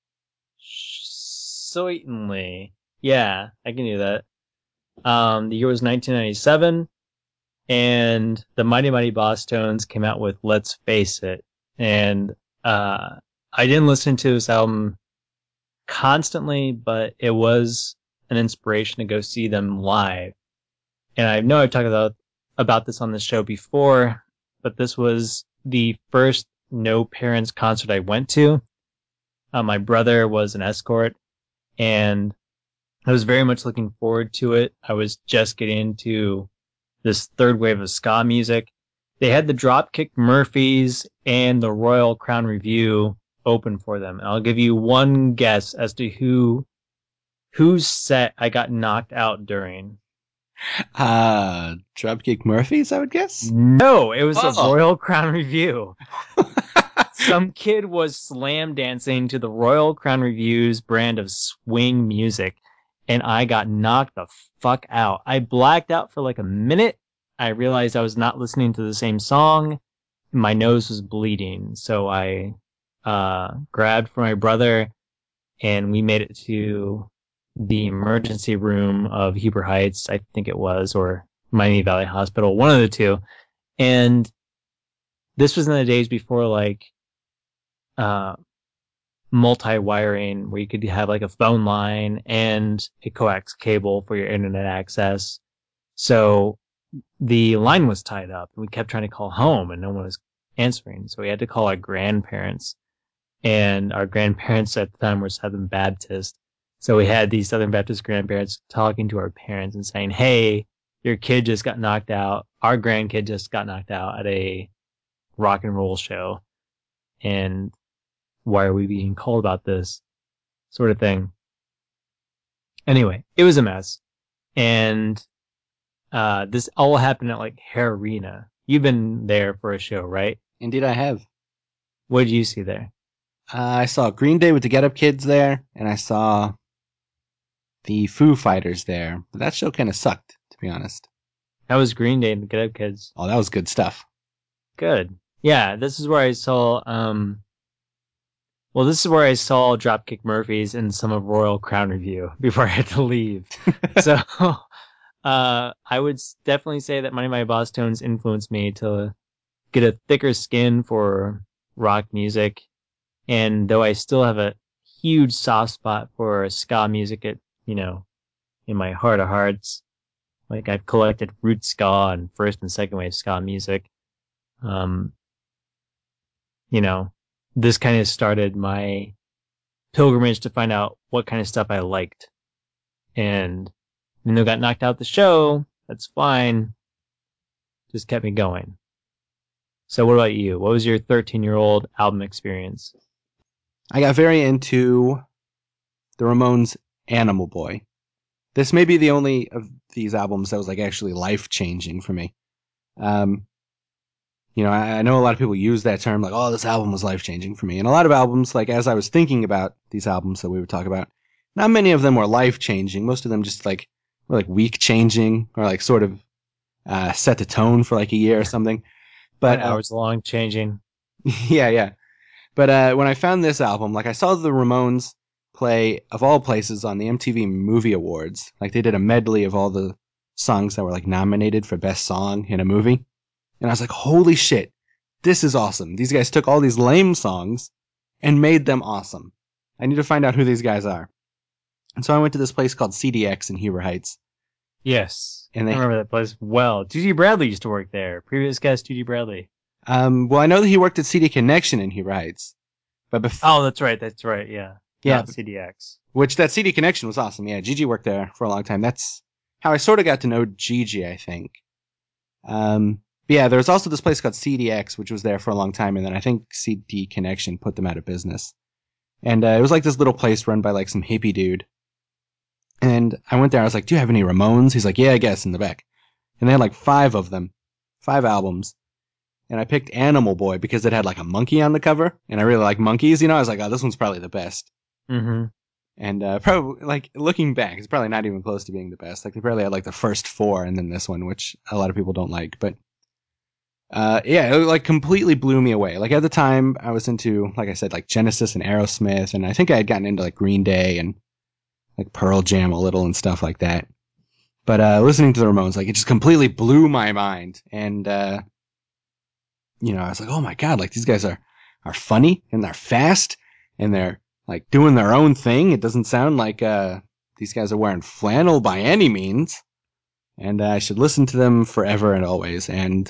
Certainly. Yeah, I can do that. Um, the year was nineteen ninety-seven, and the Mighty Mighty Boss Tones came out with Let's Face It. And uh, I didn't listen to this album constantly, but it was an inspiration to go see them live. And I know I've talked about, about this on the show before, but this was the first no parents concert I went to. Uh, my brother was an escort, and I was very much looking forward to it. I was just getting into this third wave of ska music. They had the Dropkick Murphys and the Royal Crown Review open for them. And I'll give you one guess as to who whose set I got knocked out during. Uh, Dropkick Murphys, I would guess? No, it was the Oh. Royal Crown Review. Some kid was slam dancing to the Royal Crown Review's brand of swing music, and I got knocked the fuck out. I blacked out for like a minute. I realized I was not listening to the same song. My nose was bleeding, so I uh, grabbed for my brother, and we made it to the emergency room of Heber Heights, I think it was, or Miami Valley Hospital, one of the two. And this was in the days before like uh, multi-wiring, where you could have like a phone line and a coax cable for your internet access. So the line was tied up, and we kept trying to call home, and no one was answering. So we had to call our grandparents. and our grandparents at the time were Southern Baptist. So we had these Southern Baptist grandparents talking to our parents and saying, hey, your kid just got knocked out. Our grandkid just got knocked out at a rock and roll show. And why are we being called about this sort of thing? Anyway, it was a mess. And uh, this all happened at like Hair Arena. You've been there for a show, right? Indeed, I have. What did you see there? Uh, I saw Green Day with the Get Up Kids there, and I saw the Foo Fighters there. But that show kind of sucked, to be honest. How was Green Day and the Get Up Kids? Oh, that was good stuff. Good. Yeah, this is where I saw, um, well, this is where I saw Dropkick Murphys and some of Royal Crown Review before I had to leave. So, uh, I would s- definitely say that Money My Boss Tones influenced me to get a thicker skin for rock music. And though I still have a huge soft spot for ska music at, you know, in my heart of hearts, like I've collected root ska and first and second wave ska music. Um, you know, this kind of started my pilgrimage to find out what kind of stuff I liked. And even though I got knocked out the show, that's fine. Just kept me going. So what about you? What was your thirteen-year-old album experience? I got very into the Ramones' Animal Boy. This may be the only of these albums that was like actually life-changing for me. Um, you know, I, I know a lot of people use that term like, oh, this album was life-changing for me. And a lot of albums, like as I was thinking about these albums that we would talk about, not many of them were life-changing. Most of them just like were like week-changing or like sort of uh, set the tone for like a year or something. But uh, hours long, changing. yeah, yeah. But uh, when I found this album, like I saw the Ramones play, of all places, on the M T V Movie Awards. Like they did a medley of all the songs that were like nominated for Best Song in a movie. And I was like, holy shit, this is awesome. These guys took all these lame songs and made them awesome. I need to find out who these guys are. And so I went to this place called C D X in Huber Heights. Yes. And they, I remember that place well. Judy Bradley used to work there. Previous guest, Judy Bradley. um, well, I know that he worked at C D Connection in Huber Heights. But before, Oh, that's right. That's right. Yeah. Yeah. Not C D X. Which that C D Connection was awesome. Yeah, Gigi worked there for a long time. That's how I sort of got to know Gigi, I think. Um, but yeah, there was also this place called C D X, which was there for a long time, and then I think C D Connection put them out of business. And uh, it was like this little place run by like some hippie dude. And I went there. I was like, "Do you have any Ramones?" He's like, "Yeah, I guess in the back." And they had like five of them, five albums. And I picked Animal Boy because it had like a monkey on the cover, and I really like monkeys. You know, I was like, "Oh, this one's probably the best." Mm-hmm. And uh, probably, like, looking back, it's probably not even close to being the best. Like, they probably had, like, the first four and then this one, which a lot of people don't like. But, uh, yeah, it, like, completely blew me away. Like, at the time, I was into, like I said, like, Genesis and Aerosmith, and I think I had gotten into, like, Green Day and, like, Pearl Jam a little and stuff like that. But, uh, listening to the Ramones, like, it just completely blew my mind. And, uh, you know, I was like, oh my god, like, these guys are, are funny, and they're fast, and they're, like, doing their own thing. It doesn't sound like uh, these guys are wearing flannel by any means. And uh, I should listen to them forever and always. And,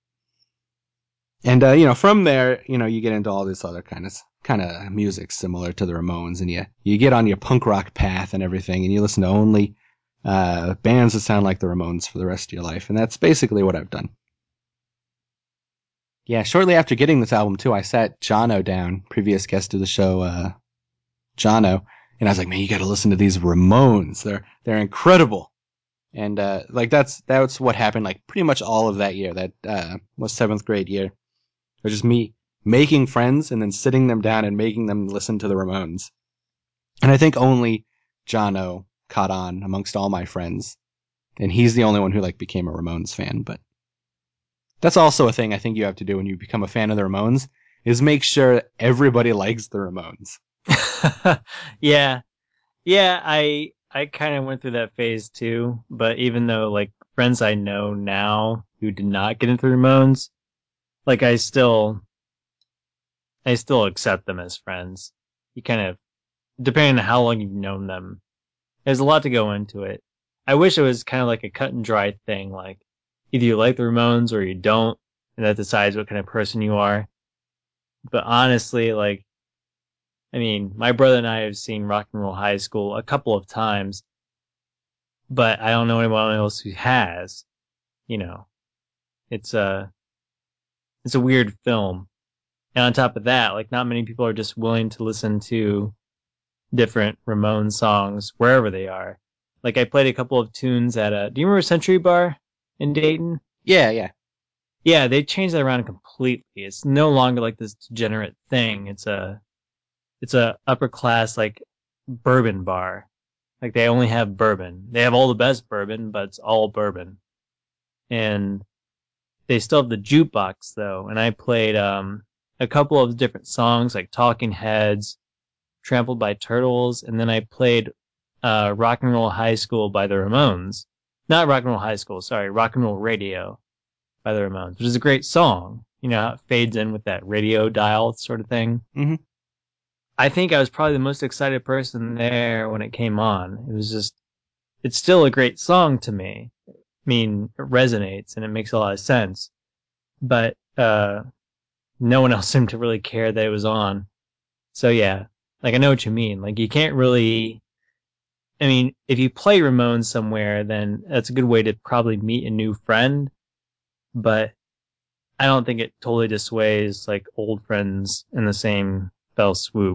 and uh, you know, from there, you know, you get into all this other kind of kind of music similar to the Ramones. And you, you get on your punk rock path and everything. And you listen to only uh, bands that sound like the Ramones for the rest of your life. And that's basically what I've done. Yeah, shortly after getting this album, too, I sat Jono down, previous guest of the show, uh, Jono, and I was like, man, you got to listen to these Ramones. They're they're incredible. And uh, like that's that's what happened. Like pretty much all of that year, that uh, was seventh grade year. It was just me making friends and then sitting them down and making them listen to the Ramones. And I think only Jono caught on amongst all my friends, and he's the only one who like became a Ramones fan. But that's also a thing I think you have to do when you become a fan of the Ramones is make sure everybody likes the Ramones. yeah. Yeah, I I kind of went through that phase too, but even though like friends I know now who did not get into the Ramones, like I still I still accept them as friends. You kind of depending on how long you've known them. There's a lot to go into it. I wish it was kind of like a cut and dry thing, like either you like the Ramones or you don't, and that decides what kind of person you are. But honestly, like I mean, my brother and I have seen Rock and Roll High School a couple of times, but I don't know anyone else who has. You know, it's a it's a weird film, and on top of that, like not many people are just willing to listen to different Ramones songs wherever they are. Like I played a couple of tunes at a. Do you remember Century Bar in Dayton? Yeah, yeah. Yeah, they changed that around completely. It's no longer like this degenerate thing. It's a it's a upper class like bourbon bar. Like they only have bourbon. They have all the best bourbon, but it's all bourbon. And they still have the jukebox though. And I played um a couple of different songs like Talking Heads, Trampled by Turtles, and then I played uh Rock and Roll High School by the Ramones. Not Rock and Roll High School, sorry, Rock and Roll Radio by the Ramones, which is a great song. You know how it fades in with that radio dial sort of thing. Mhm. I think I was probably the most excited person there when it came on. It was just, it's still a great song to me. I mean, it resonates and it makes a lot of sense. But uh, no one else seemed to really care that it was on. So yeah, like I know what you mean. Like you can't really. I mean, if you play Ramones somewhere, then that's a good way to probably meet a new friend. But I don't think it totally dissuades like old friends in the same fell swoop.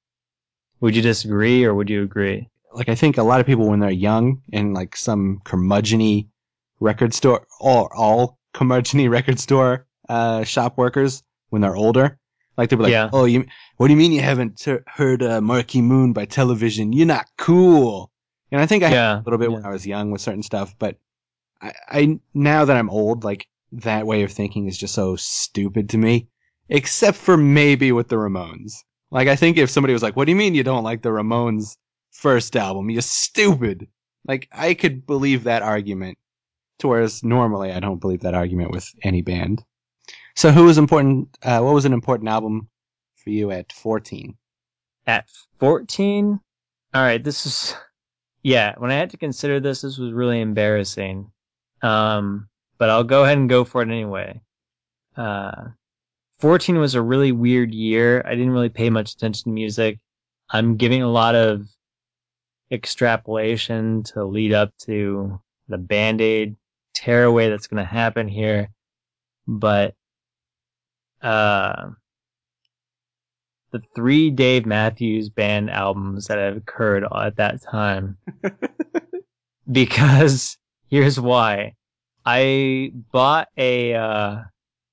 Would you disagree or would you agree? Like I think a lot of people when they're young in like some curmudgeony record store, all all curmudgeony record store uh, shop workers when they're older, like they'll be like, Yeah. "Oh, you, what do you mean you haven't t- heard uh, Marquee Moon by Television? You're not cool." And I think I had Yeah, a little bit yeah. when I was young with certain stuff, but I, I now that I'm old, like that way of thinking is just so stupid to me. Except for maybe with the Ramones. Like I think if somebody was like, "What do you mean you don't like the Ramones first album? You're stupid." Like I could believe that argument, to whereas normally I don't believe that argument with any band. So who was important? Uh, what was an important album for you at fourteen? At fourteen? All right, this is yeah, when I had to consider this, this was really embarrassing. Um, but I'll go ahead and go for it anyway. Uh, fourteen was a really weird year. I didn't really pay much attention to music. I'm giving a lot of extrapolation to lead up to the Band-Aid tearaway that's going to happen here. But uh, the three Dave Matthews Band albums that have occurred at that time. Because here's why. I bought a uh,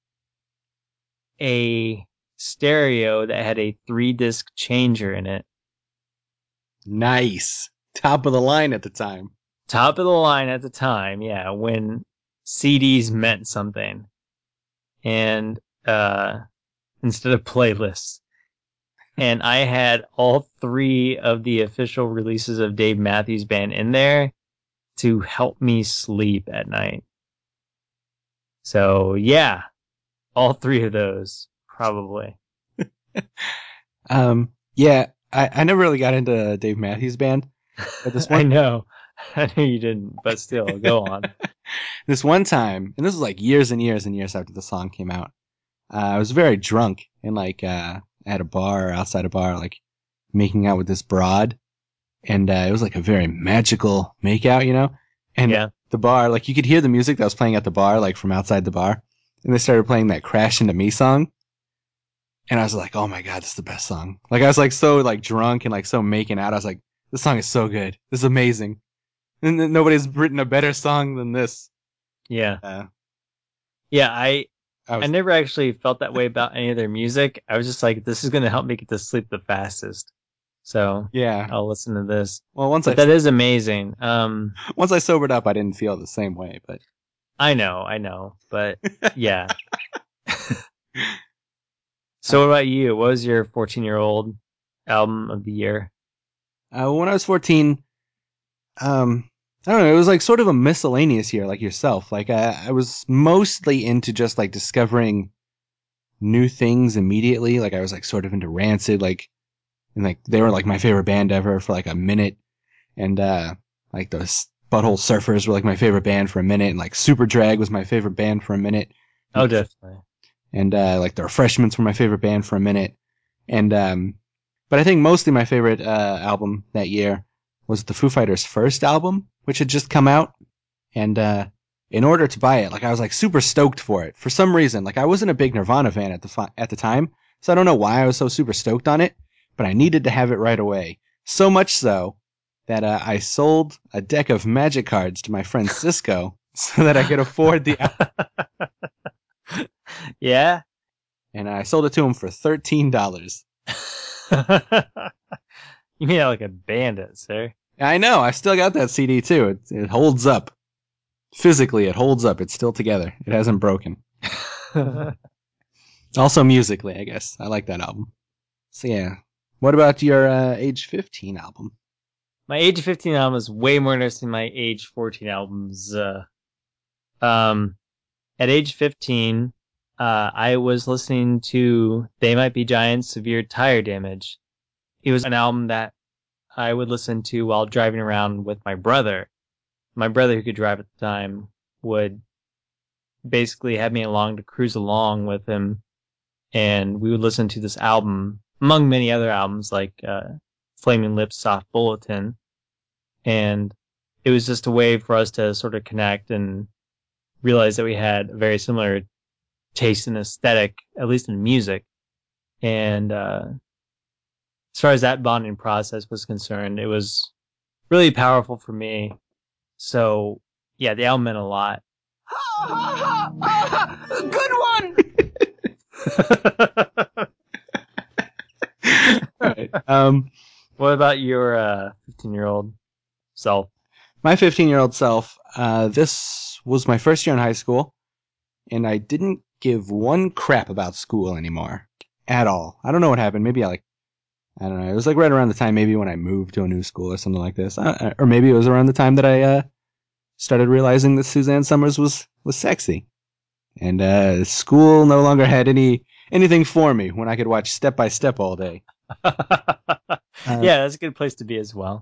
a stereo that had a three disc changer in it. Nice, top of the line at the time. Top of the line at the time, yeah, when C Ds meant something. And uh, instead of playlists. And I had all three of the official releases of Dave Matthews Band in there to help me sleep at night. So yeah, all three of those probably. Um, yeah, I, I never really got into Dave Matthews Band, but this one I know, I know you didn't, but still, go on. this one time, and this was like years and years and years after the song came out. Uh, I was very drunk and like uh, at a bar or outside a bar, like making out with this broad, and uh, it was like a very magical makeout, you know. And Yeah. the bar, like you could hear the music that was playing at the bar, like from outside the bar, and they started playing that "Crash Into Me" song. And I was like, "Oh my god, this is the best song!" Like I was like so like drunk and like so making out. I was like, "This song is so good. This is amazing." And then nobody's written a better song than this. Yeah. Uh, Yeah, I I I was, never actually felt that way about any of their music. I was just like, this is going to help me get to sleep the fastest. So yeah. I'll listen to this. Well, once But I that is amazing. Um, once I sobered up, I didn't feel the same way. But I know, I know, but yeah. So what about you? What was your fourteen-year-old album of the year? uh, when I was fourteen, um, I don't know. It was like sort of a miscellaneous year, like yourself. Like I, I was mostly into just like discovering new things immediately. Like I was like sort of into Rancid, like, and like they were like my favorite band ever for like a minute, and uh, like the S- Butthole Surfers were like my favorite band for a minute, and like Superdrag was my favorite band for a minute. Oh, definitely. And uh, like the Refreshments were my favorite band for a minute, and um, But I think mostly my favorite uh, album that year was the Foo Fighters' first album, which had just come out. And uh, in order to buy it, like I was like super stoked for it. For some reason, like I wasn't a big Nirvana fan at the fi- at the time, so I don't know why I was so super stoked on it. But I needed to have it right away. So much so that uh, I sold a deck of Magic cards to my friend Cisco so that I could afford the album. Yeah. And I sold it to him for thirteen dollars. You mean like a bandit, sir? I know. I still got that C D too. It, it holds up. Physically, it holds up. It's still together. It hasn't broken. Also musically, I guess. I like that album. So yeah. What about your uh, age fifteen album? My age fifteen album is way more interesting than my age fourteen albums. Uh, um, at age fifteen, uh, I was listening to They Might Be Giants' Severe Tire Damage. It was an album that I would listen to while driving around with my brother. My brother, who could drive at the time, would basically have me along to cruise along with him, and we would listen to this album, among many other albums like uh, Flaming Lips, Soft Bulletin, and it was just a way for us to sort of connect and realize that we had a very similar taste and aesthetic, at least in music. And uh, as far as that bonding process was concerned, it was really powerful for me. So, yeah, the album meant a lot. Good one! Right. Um, What about your uh, fifteen-year-old self? my fifteen-year-old self, uh, this was my first year in high school, and I didn't give one crap about school anymore. At all. I don't know what happened. Maybe I like, I don't know. It was like right around the time maybe when I moved to a new school or something like this. Uh, or maybe it was around the time that I uh, started realizing that Suzanne Summers was, was sexy. And uh, school no longer had any anything for me when I could watch Step by Step all day. Yeah, that's a good place to be as well.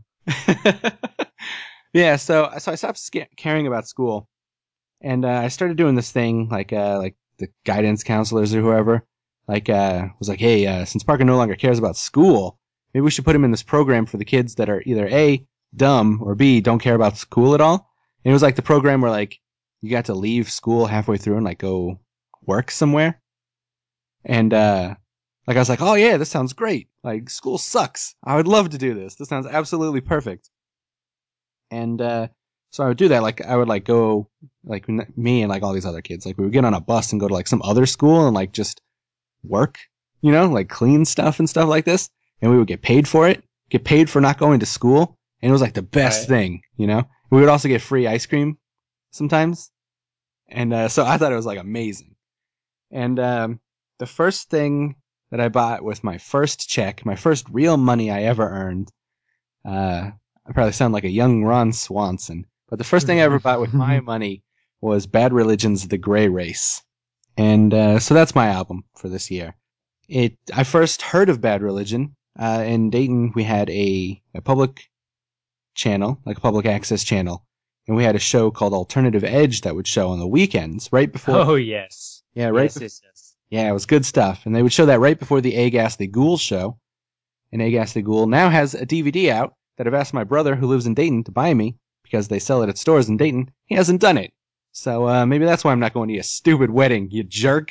Yeah, so so I stopped sca- caring about school, and uh, I started doing this thing like uh, like the guidance counselors or whoever like uh, was like, hey, uh, since Parker no longer cares about school, maybe we should put him in this program for the kids that are either A, dumb, or B, don't care about school at all. And it was like the program where like you got to leave school halfway through and like go work somewhere. And uh, like I was like, oh yeah, this sounds great. Like school sucks. I would love to do this. This sounds absolutely perfect. And uh, so I would do that. Like I would like go like n- me and like all these other kids. Like we would get on a bus and go to like some other school and like just work, you know, like clean stuff and stuff like this. And we would get paid for it. Get paid for not going to school. And it was like the best Right. thing, you know. We would also get free ice cream sometimes. And uh, so I thought it was like amazing. And um, the first thing that I bought with my first check, my first real money I ever earned, uh, I probably sound like a young Ron Swanson, but the first thing I ever bought with my money was Bad Religion's The Gray Race. And uh, so that's my album for this year. It I first heard of Bad Religion uh, in Dayton. We had a, a public channel, like a public access channel, and we had a show called Alternative Edge that would show on the weekends, right before. Oh, yes. Yeah, right. Yes, bef- yes, yes. Yeah, it was good stuff, and they would show that right before the A Ghastly Ghoul show. And A Ghastly Ghoul now has a D V D out that I've asked my brother, who lives in Dayton, to buy me because they sell it at stores in Dayton. He hasn't done it, so uh, maybe that's why I'm not going to your stupid wedding, you jerk.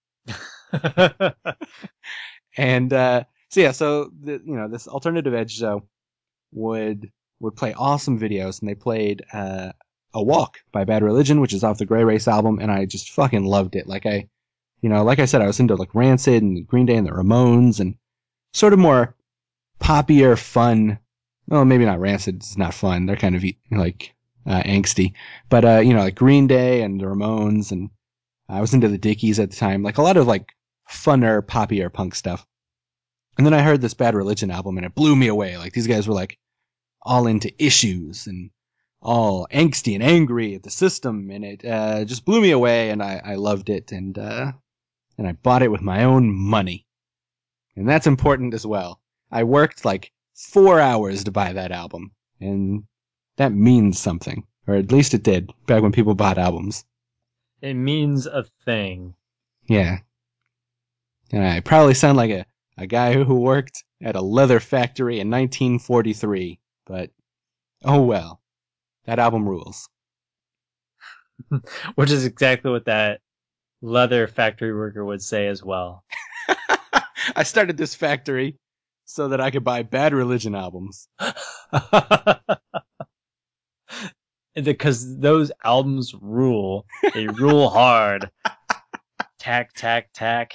And uh, so yeah, so the, you know, this Alternative Edge show would would play awesome videos, and they played uh, A Walk by Bad Religion, which is off the Gray Race album, and I just fucking loved it. Like I, you know, like I said, I was into like Rancid and Green Day and the Ramones, and sort of more poppier, fun. Well, maybe not Rancid. It's not fun. They're kind of like uh, angsty, but uh, you know, like Green Day and the Ramones, and I was into the Dickies at the time. Like a lot of like funner, poppier punk stuff. And then I heard this Bad Religion album, and it blew me away. Like these guys were like all into issues and all angsty and angry at the system, and it uh, just blew me away. And I, I loved it, and uh, and I bought it with my own money, and that's important as well. I worked like four hours to buy that album, and that means something, or at least it did back when people bought albums. It means a thing. Yeah, and I probably sound like a, a guy who worked at a leather factory in nineteen forty-three. But, oh well. That album rules. Which is exactly what that leather factory worker would say as well. I started this factory so that I could buy Bad Religion albums. Because those albums rule. They rule hard. Tack, tack, tack.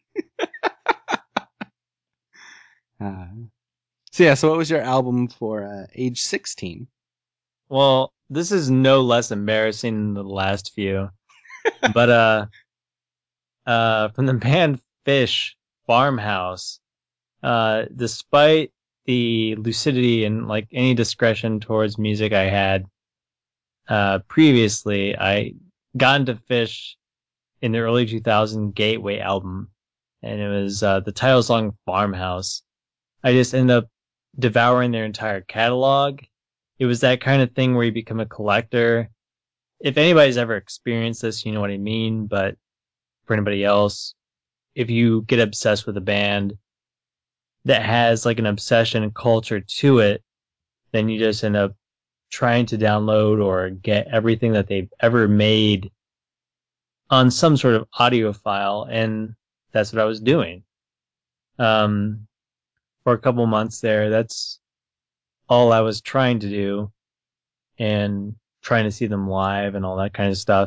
Uh, so yeah, so what was your album for uh, age sixteen? Well, this is no less embarrassing than the last few. But uh uh from the band Fish, Farmhouse, uh despite the lucidity and like any discretion towards music I had uh previously, I got into Fish in the early two thousands Gateway album, and it was uh the title song Farmhouse. I just ended up devouring their entire catalog. It was that kind of thing where you become a collector. If anybody's ever experienced this, you know what I mean. But for anybody else, if you get obsessed with a band that has like an obsession culture to it, then you just end up trying to download or get everything that they've ever made on some sort of audio file. And that's what I was doing. Um, for a couple months there, that's all I was trying to do, and trying to see them live and all that kind of stuff.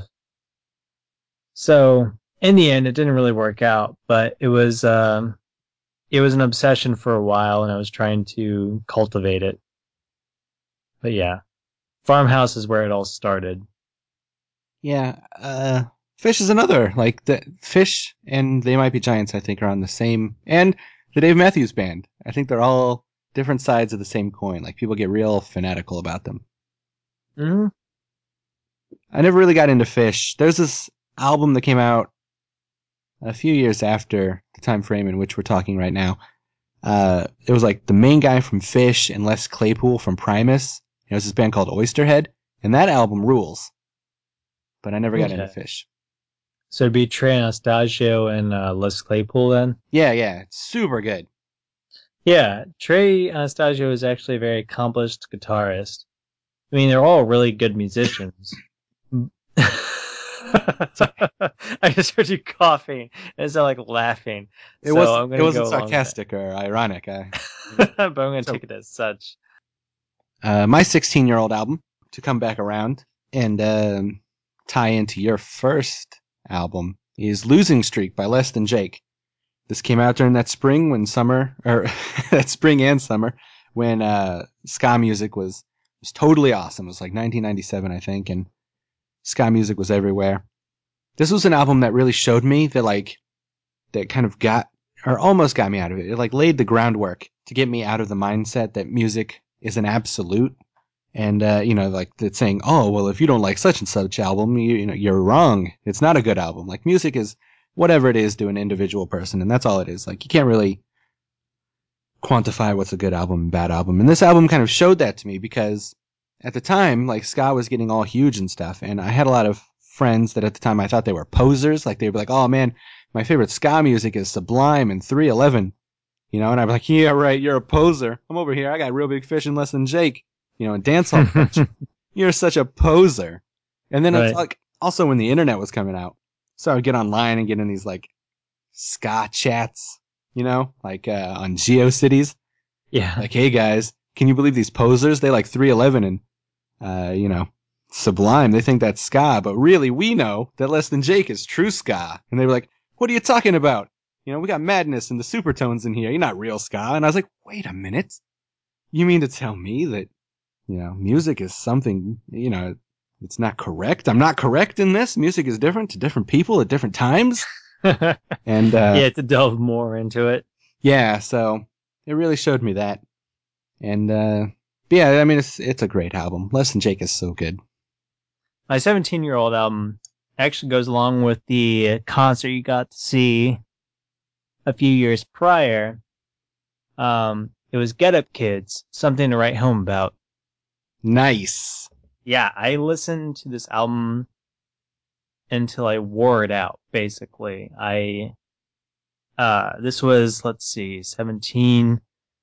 So in the end, it didn't really work out, but it was um, it was an obsession for a while, and I was trying to cultivate it. But yeah, Farmhouse is where it all started. Yeah, uh, Fish is another. Like, the Fish and They Might Be Giants, I think, are on the same, and the Dave Matthews Band. I think they're all different sides of the same coin. Like, people get real fanatical about them. Mm-hmm. I never really got into Fish. There's this album that came out a few years after the time frame in which we're talking right now. Uh, it was like the main guy from Fish and Les Claypool from Primus. It was this band called Oysterhead, and that album rules. But I never got Okay. into Fish. So it'd be Trey Anastasio and uh, Les Claypool then? Yeah, yeah, it's super good. Yeah, Trey Anastasio is actually a very accomplished guitarist. I mean, they're all really good musicians. I just heard you coughing. It's not like laughing. It so was I'm gonna it wasn't go along with sarcastic or ironic. I, that. But I'm going to So- take it as such. uh, my sixteen-year-old album, to come back around and um, tie into your first album, is Losing Streak by Less Than Jake. This came out during that spring when summer, or that spring and summer, when uh, ska music was, was totally awesome. It was like nineteen ninety-seven, I think, and ska music was everywhere. This was an album that really showed me that, like, that kind of got, or almost got me out of it. It, like, laid the groundwork to get me out of the mindset that music is an absolute. And, uh, you know, like, that's saying, oh, well, if you don't like such and such album, you, you know, you're wrong. It's not a good album. Like, music is whatever it is to an individual person, and that's all it is. Like, you can't really quantify what's a good album and bad album. And this album kind of showed that to me because at the time, like, ska was getting all huge and stuff, and I had a lot of friends that at the time I thought they were posers. Like, they'd be like, oh, man, my favorite ska music is Sublime and three eleven. You know, and I'd be like, yeah, right, you're a poser. I'm over here. I got Real Big Fish and Less Than Jake. You know, and dancehall culture. You're such a poser. And then it's Right. like, also when the internet was coming out, so I would get online and get in these, like, ska chats, you know, like uh, on GeoCities. Yeah. Like, hey guys, can you believe these posers? They like three eleven and, uh, you know, Sublime. They think that's ska, but really we know that Less Than Jake is true ska. And they were like, what are you talking about? You know, we got Madness and the Supertones in here. You're not real ska. And I was like, wait a minute. You mean to tell me that, you know, music is something, you know, it's not correct? I'm not correct in this? Music is different to different people at different times? And, uh, yeah, to delve more into it. yeah, so it really showed me that. And, uh, yeah, I mean, it's, it's a great album. Less Than Jake is so good. My seventeen-year-old album actually goes along with the concert you got to see a few years prior. Um, it was Get Up Kids, Something to Write Home About. Nice. Yeah, I listened to this album until I wore it out, basically. I, uh, this was, let's see, seventeen.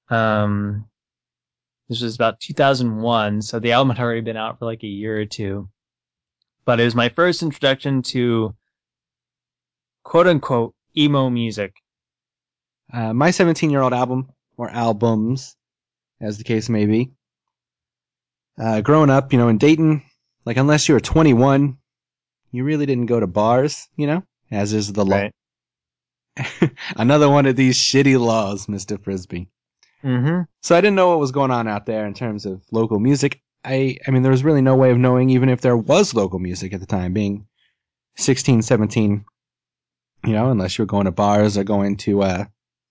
Um, this was about two thousand one, so the album had already been out for like a year or two. But it was my first introduction to quote-unquote emo music. Uh, my seventeen-year-old album, or albums, as the case may be. Uh, growing up, you know, in Dayton, like unless you were twenty-one, you really didn't go to bars, you know, as is the law. Right. Another one of these shitty laws, Mister Frisbee. Mm-hmm. So I didn't know what was going on out there in terms of local music. I, I mean, there was really no way of knowing even if there was local music at the time, being sixteen, seventeen, you know, unless you were going to bars or going to, uh,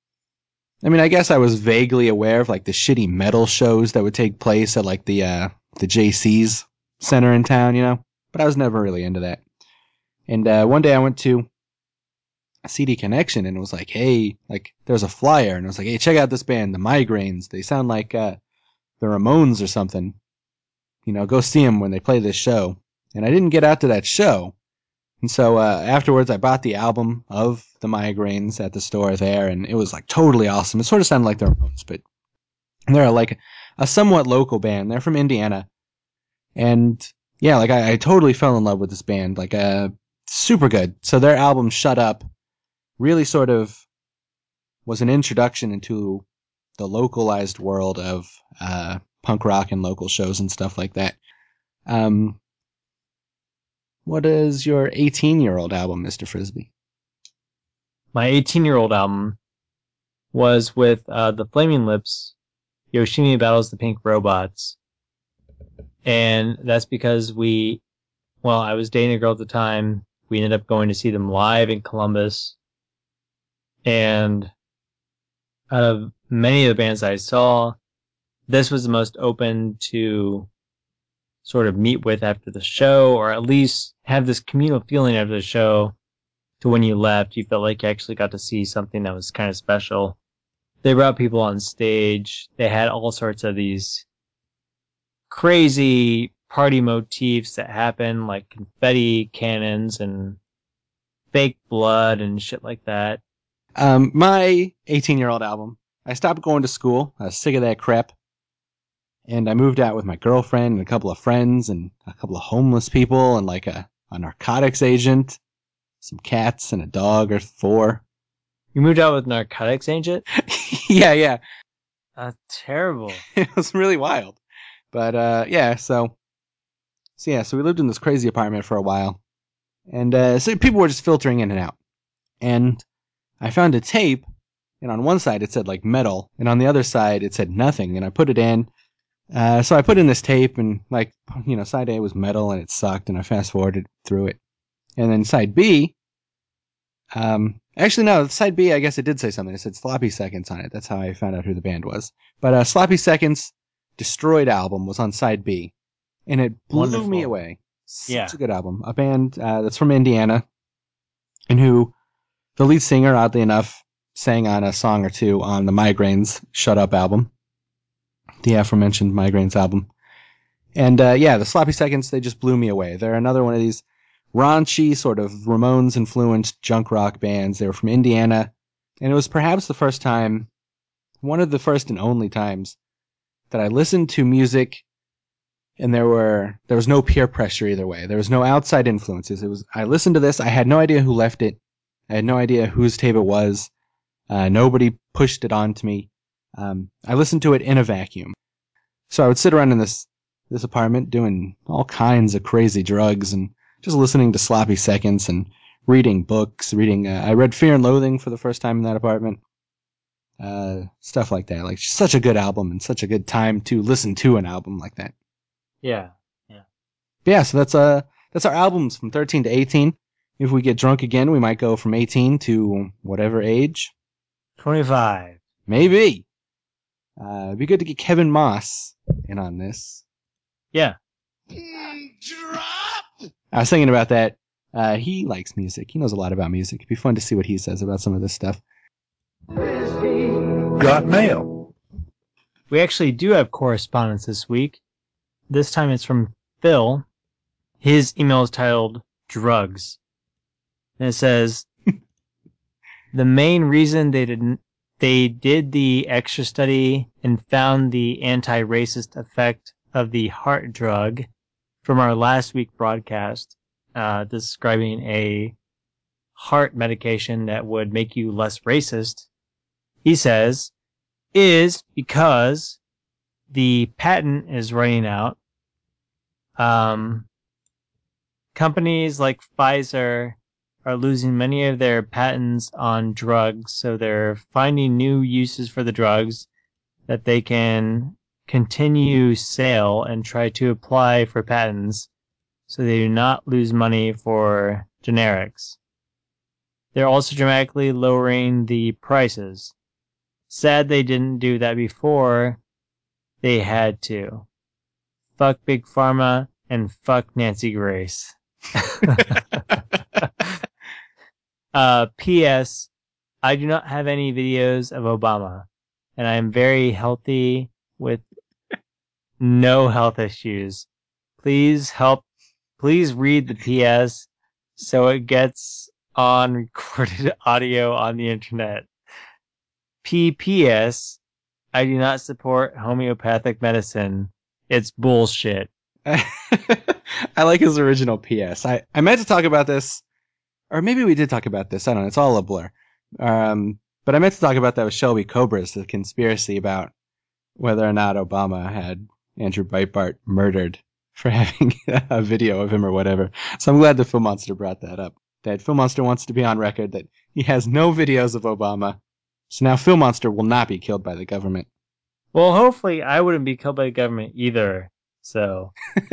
I mean, I guess I was vaguely aware of like the shitty metal shows that would take place at like the, uh, the J C's center in town, you know, but I was never really into that. And, uh, one day I went to C D Connection and it was like, hey, like there was a flyer and it was like, hey, check out this band, the Migraines. They sound like uh, the Ramones or something. You know, go see them when they play this show. And I didn't get out to that show. And so uh, afterwards, I bought the album of the Migraines at the store there, and it was like totally awesome. It sort of sounded like the Ramones, but they're like a somewhat local band. They're from Indiana, and yeah, like I, I totally fell in love with this band. Like uh, super good. So their album Shut Up really sort of was an introduction into the localized world of uh, punk rock and local shows and stuff like that. Um, what is your eighteen-year-old album, Mister Frisbee? My eighteen-year-old album was with uh, the Flaming Lips, Yoshimi Battles the Pink Robots. And that's because we, well, I was dating a girl at the time. We ended up going to see them live in Columbus. And out of many of the bands I saw, this was the most open to sort of meet with after the show, or at least have this communal feeling after the show to when you left. You felt like you actually got to see something that was kind of special. They brought people on stage. They had all sorts of these crazy party motifs that happen, like confetti cannons and fake blood and shit like that. Um, my eighteen-year-old album. I stopped going to school. I was sick of that crap. And I moved out with my girlfriend and a couple of friends and a couple of homeless people and like a, a narcotics agent, some cats and a dog or four. You moved out with narcotics agent? yeah, yeah. That's terrible. It was really wild. But uh, yeah, so so yeah, so we lived in this crazy apartment for a while. And uh, so people were just filtering in and out. And I found a tape, and on one side it said like metal, and on the other side it said nothing, and I put it in. Uh, so I put in this tape, and like, you know, side A was metal, and it sucked, and I fast forwarded through it. And then side B, um, actually no, side B, I guess it did say something. It said Sloppy Seconds on it. That's how I found out who the band was. But uh, Sloppy Seconds' Destroyed album was on side B, and it blew Wonderful. me away. Such Yeah. a good album. A band uh, that's from Indiana, and who the lead singer, oddly enough, sang on a song or two on the Migraines Shut Up album, the aforementioned Migraines album. And uh, yeah, the Sloppy Seconds, they just blew me away. They're another one of these raunchy, sort of Ramones-influenced junk rock bands. They were from Indiana, and it was perhaps the first time, one of the first and only times, that I listened to music and there were there was no peer pressure either way. There was no outside influences. It was I listened to this, I had no idea who left it. I had no idea whose tape it was. Uh, nobody pushed it onto me. Um, I listened to it in a vacuum. So I would sit around in this this apartment doing all kinds of crazy drugs and just listening to Sloppy Seconds and reading books. Reading, uh, I read Fear and Loathing for the first time in that apartment. Uh, stuff like that. Like such a good album and such a good time to listen to an album like that. Yeah. But yeah, so that's uh that's our albums from thirteen to eighteen. If we get drunk again, we might go from eighteen to whatever age. twenty-five. Maybe. Uh, it'd be good to get Kevin Moss in on this. Yeah. I was thinking about that. Uh, he likes music. He knows a lot about music. It'd be fun to see what he says about some of this stuff. Got mail. We actually do have correspondence this week. This time it's from Phil. His email is titled Drugs. And it says, the main reason they didn't they did the extra study and found the anti-racist effect of the heart drug from our last week broadcast, uh, describing a heart medication that would make you less racist. He says, is because the patent is running out. Um, companies like Pfizer are losing many of their patents on drugs, so they're finding new uses for the drugs that they can continue sale and try to apply for patents so they do not lose money for generics. They're also dramatically lowering the prices. Sad they didn't do that before. They had to. Fuck Big Pharma and fuck Nancy Grace. uh, P S. I do not have any videos of Obama, and I am very healthy with no health issues. Please help. Please read the P S so it gets on recorded audio on the internet. P P S. I do not support homeopathic medicine. It's bullshit. I like his original P S. I, I meant to talk about this, or maybe we did talk about this. I don't know. It's all a blur. Um, but I meant to talk about that with Shelby Cobras, the conspiracy about whether or not Obama had Andrew Breitbart murdered for having a video of him or whatever. So I'm glad the Film Monster brought that up. That Film Monster wants to be on record that he has no videos of Obama. So now Film Monster will not be killed by the government. Well, hopefully I wouldn't be killed by the government either. So,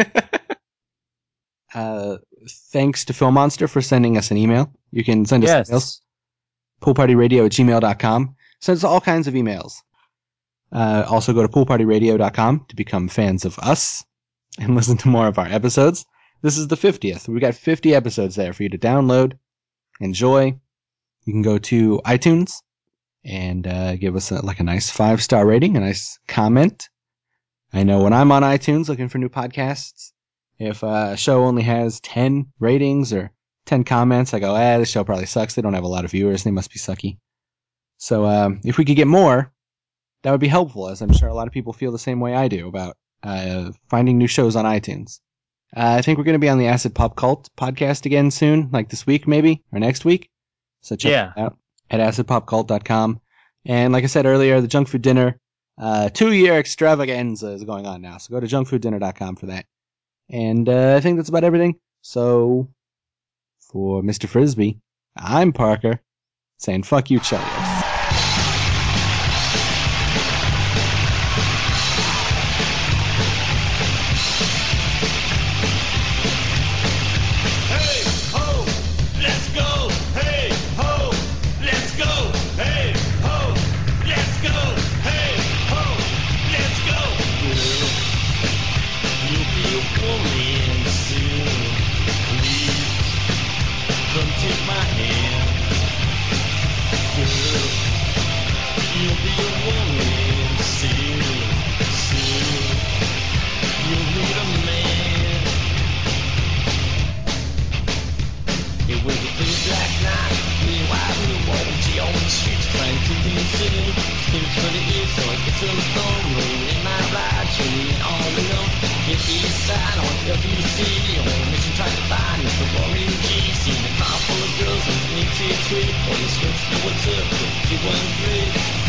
uh, thanks to Film Monster for sending us an email. You can send us yes. emails. poolpartyradio at gmail dot com. Send us all kinds of emails. Uh, also go to pool party radio dot com to become fans of us and listen to more of our episodes. This is the fiftieth. We've got fifty episodes there for you to download, enjoy. You can go to iTunes and uh, give us a, like a nice five-star rating, a nice comment. I know when I'm on iTunes looking for new podcasts, if uh, a show only has ten ratings or ten comments, I go, eh, this show probably sucks. They don't have a lot of viewers. They must be sucky. So um, if we could get more, that would be helpful, as I'm sure a lot of people feel the same way I do about uh, finding new shows on iTunes. Uh, I think we're going to be on the Acid Pop Cult podcast again soon, like this week maybe, or next week. So check Yeah. it out at acid pop cult dot com. And like I said earlier, the Junk Food Dinner uh, two-year extravaganza is going on now. So go to junk food dinner dot com for that. And uh, I think that's about everything. So for Mister Frisbee, I'm Parker, saying fuck you, Chelios. Hey ho, let's go. Hey ho, let's go. Hey ho, let's go. Hey ho, let's go. Girl, you'll be a woman soon. Please come take my hand. Girl, you'll be a woman soon. Soon you'll meet a man. It was a pretty black night. Meanwhile, we were walking on the streets trying to consume. Things for the ears, so I get some phone ring in my ride, tuning all alone. Hit the east side on F U C. On a mission trying to find Mister Warren G. Seen a car full of girls on the eight two three. On the switch, no what's up, two one three.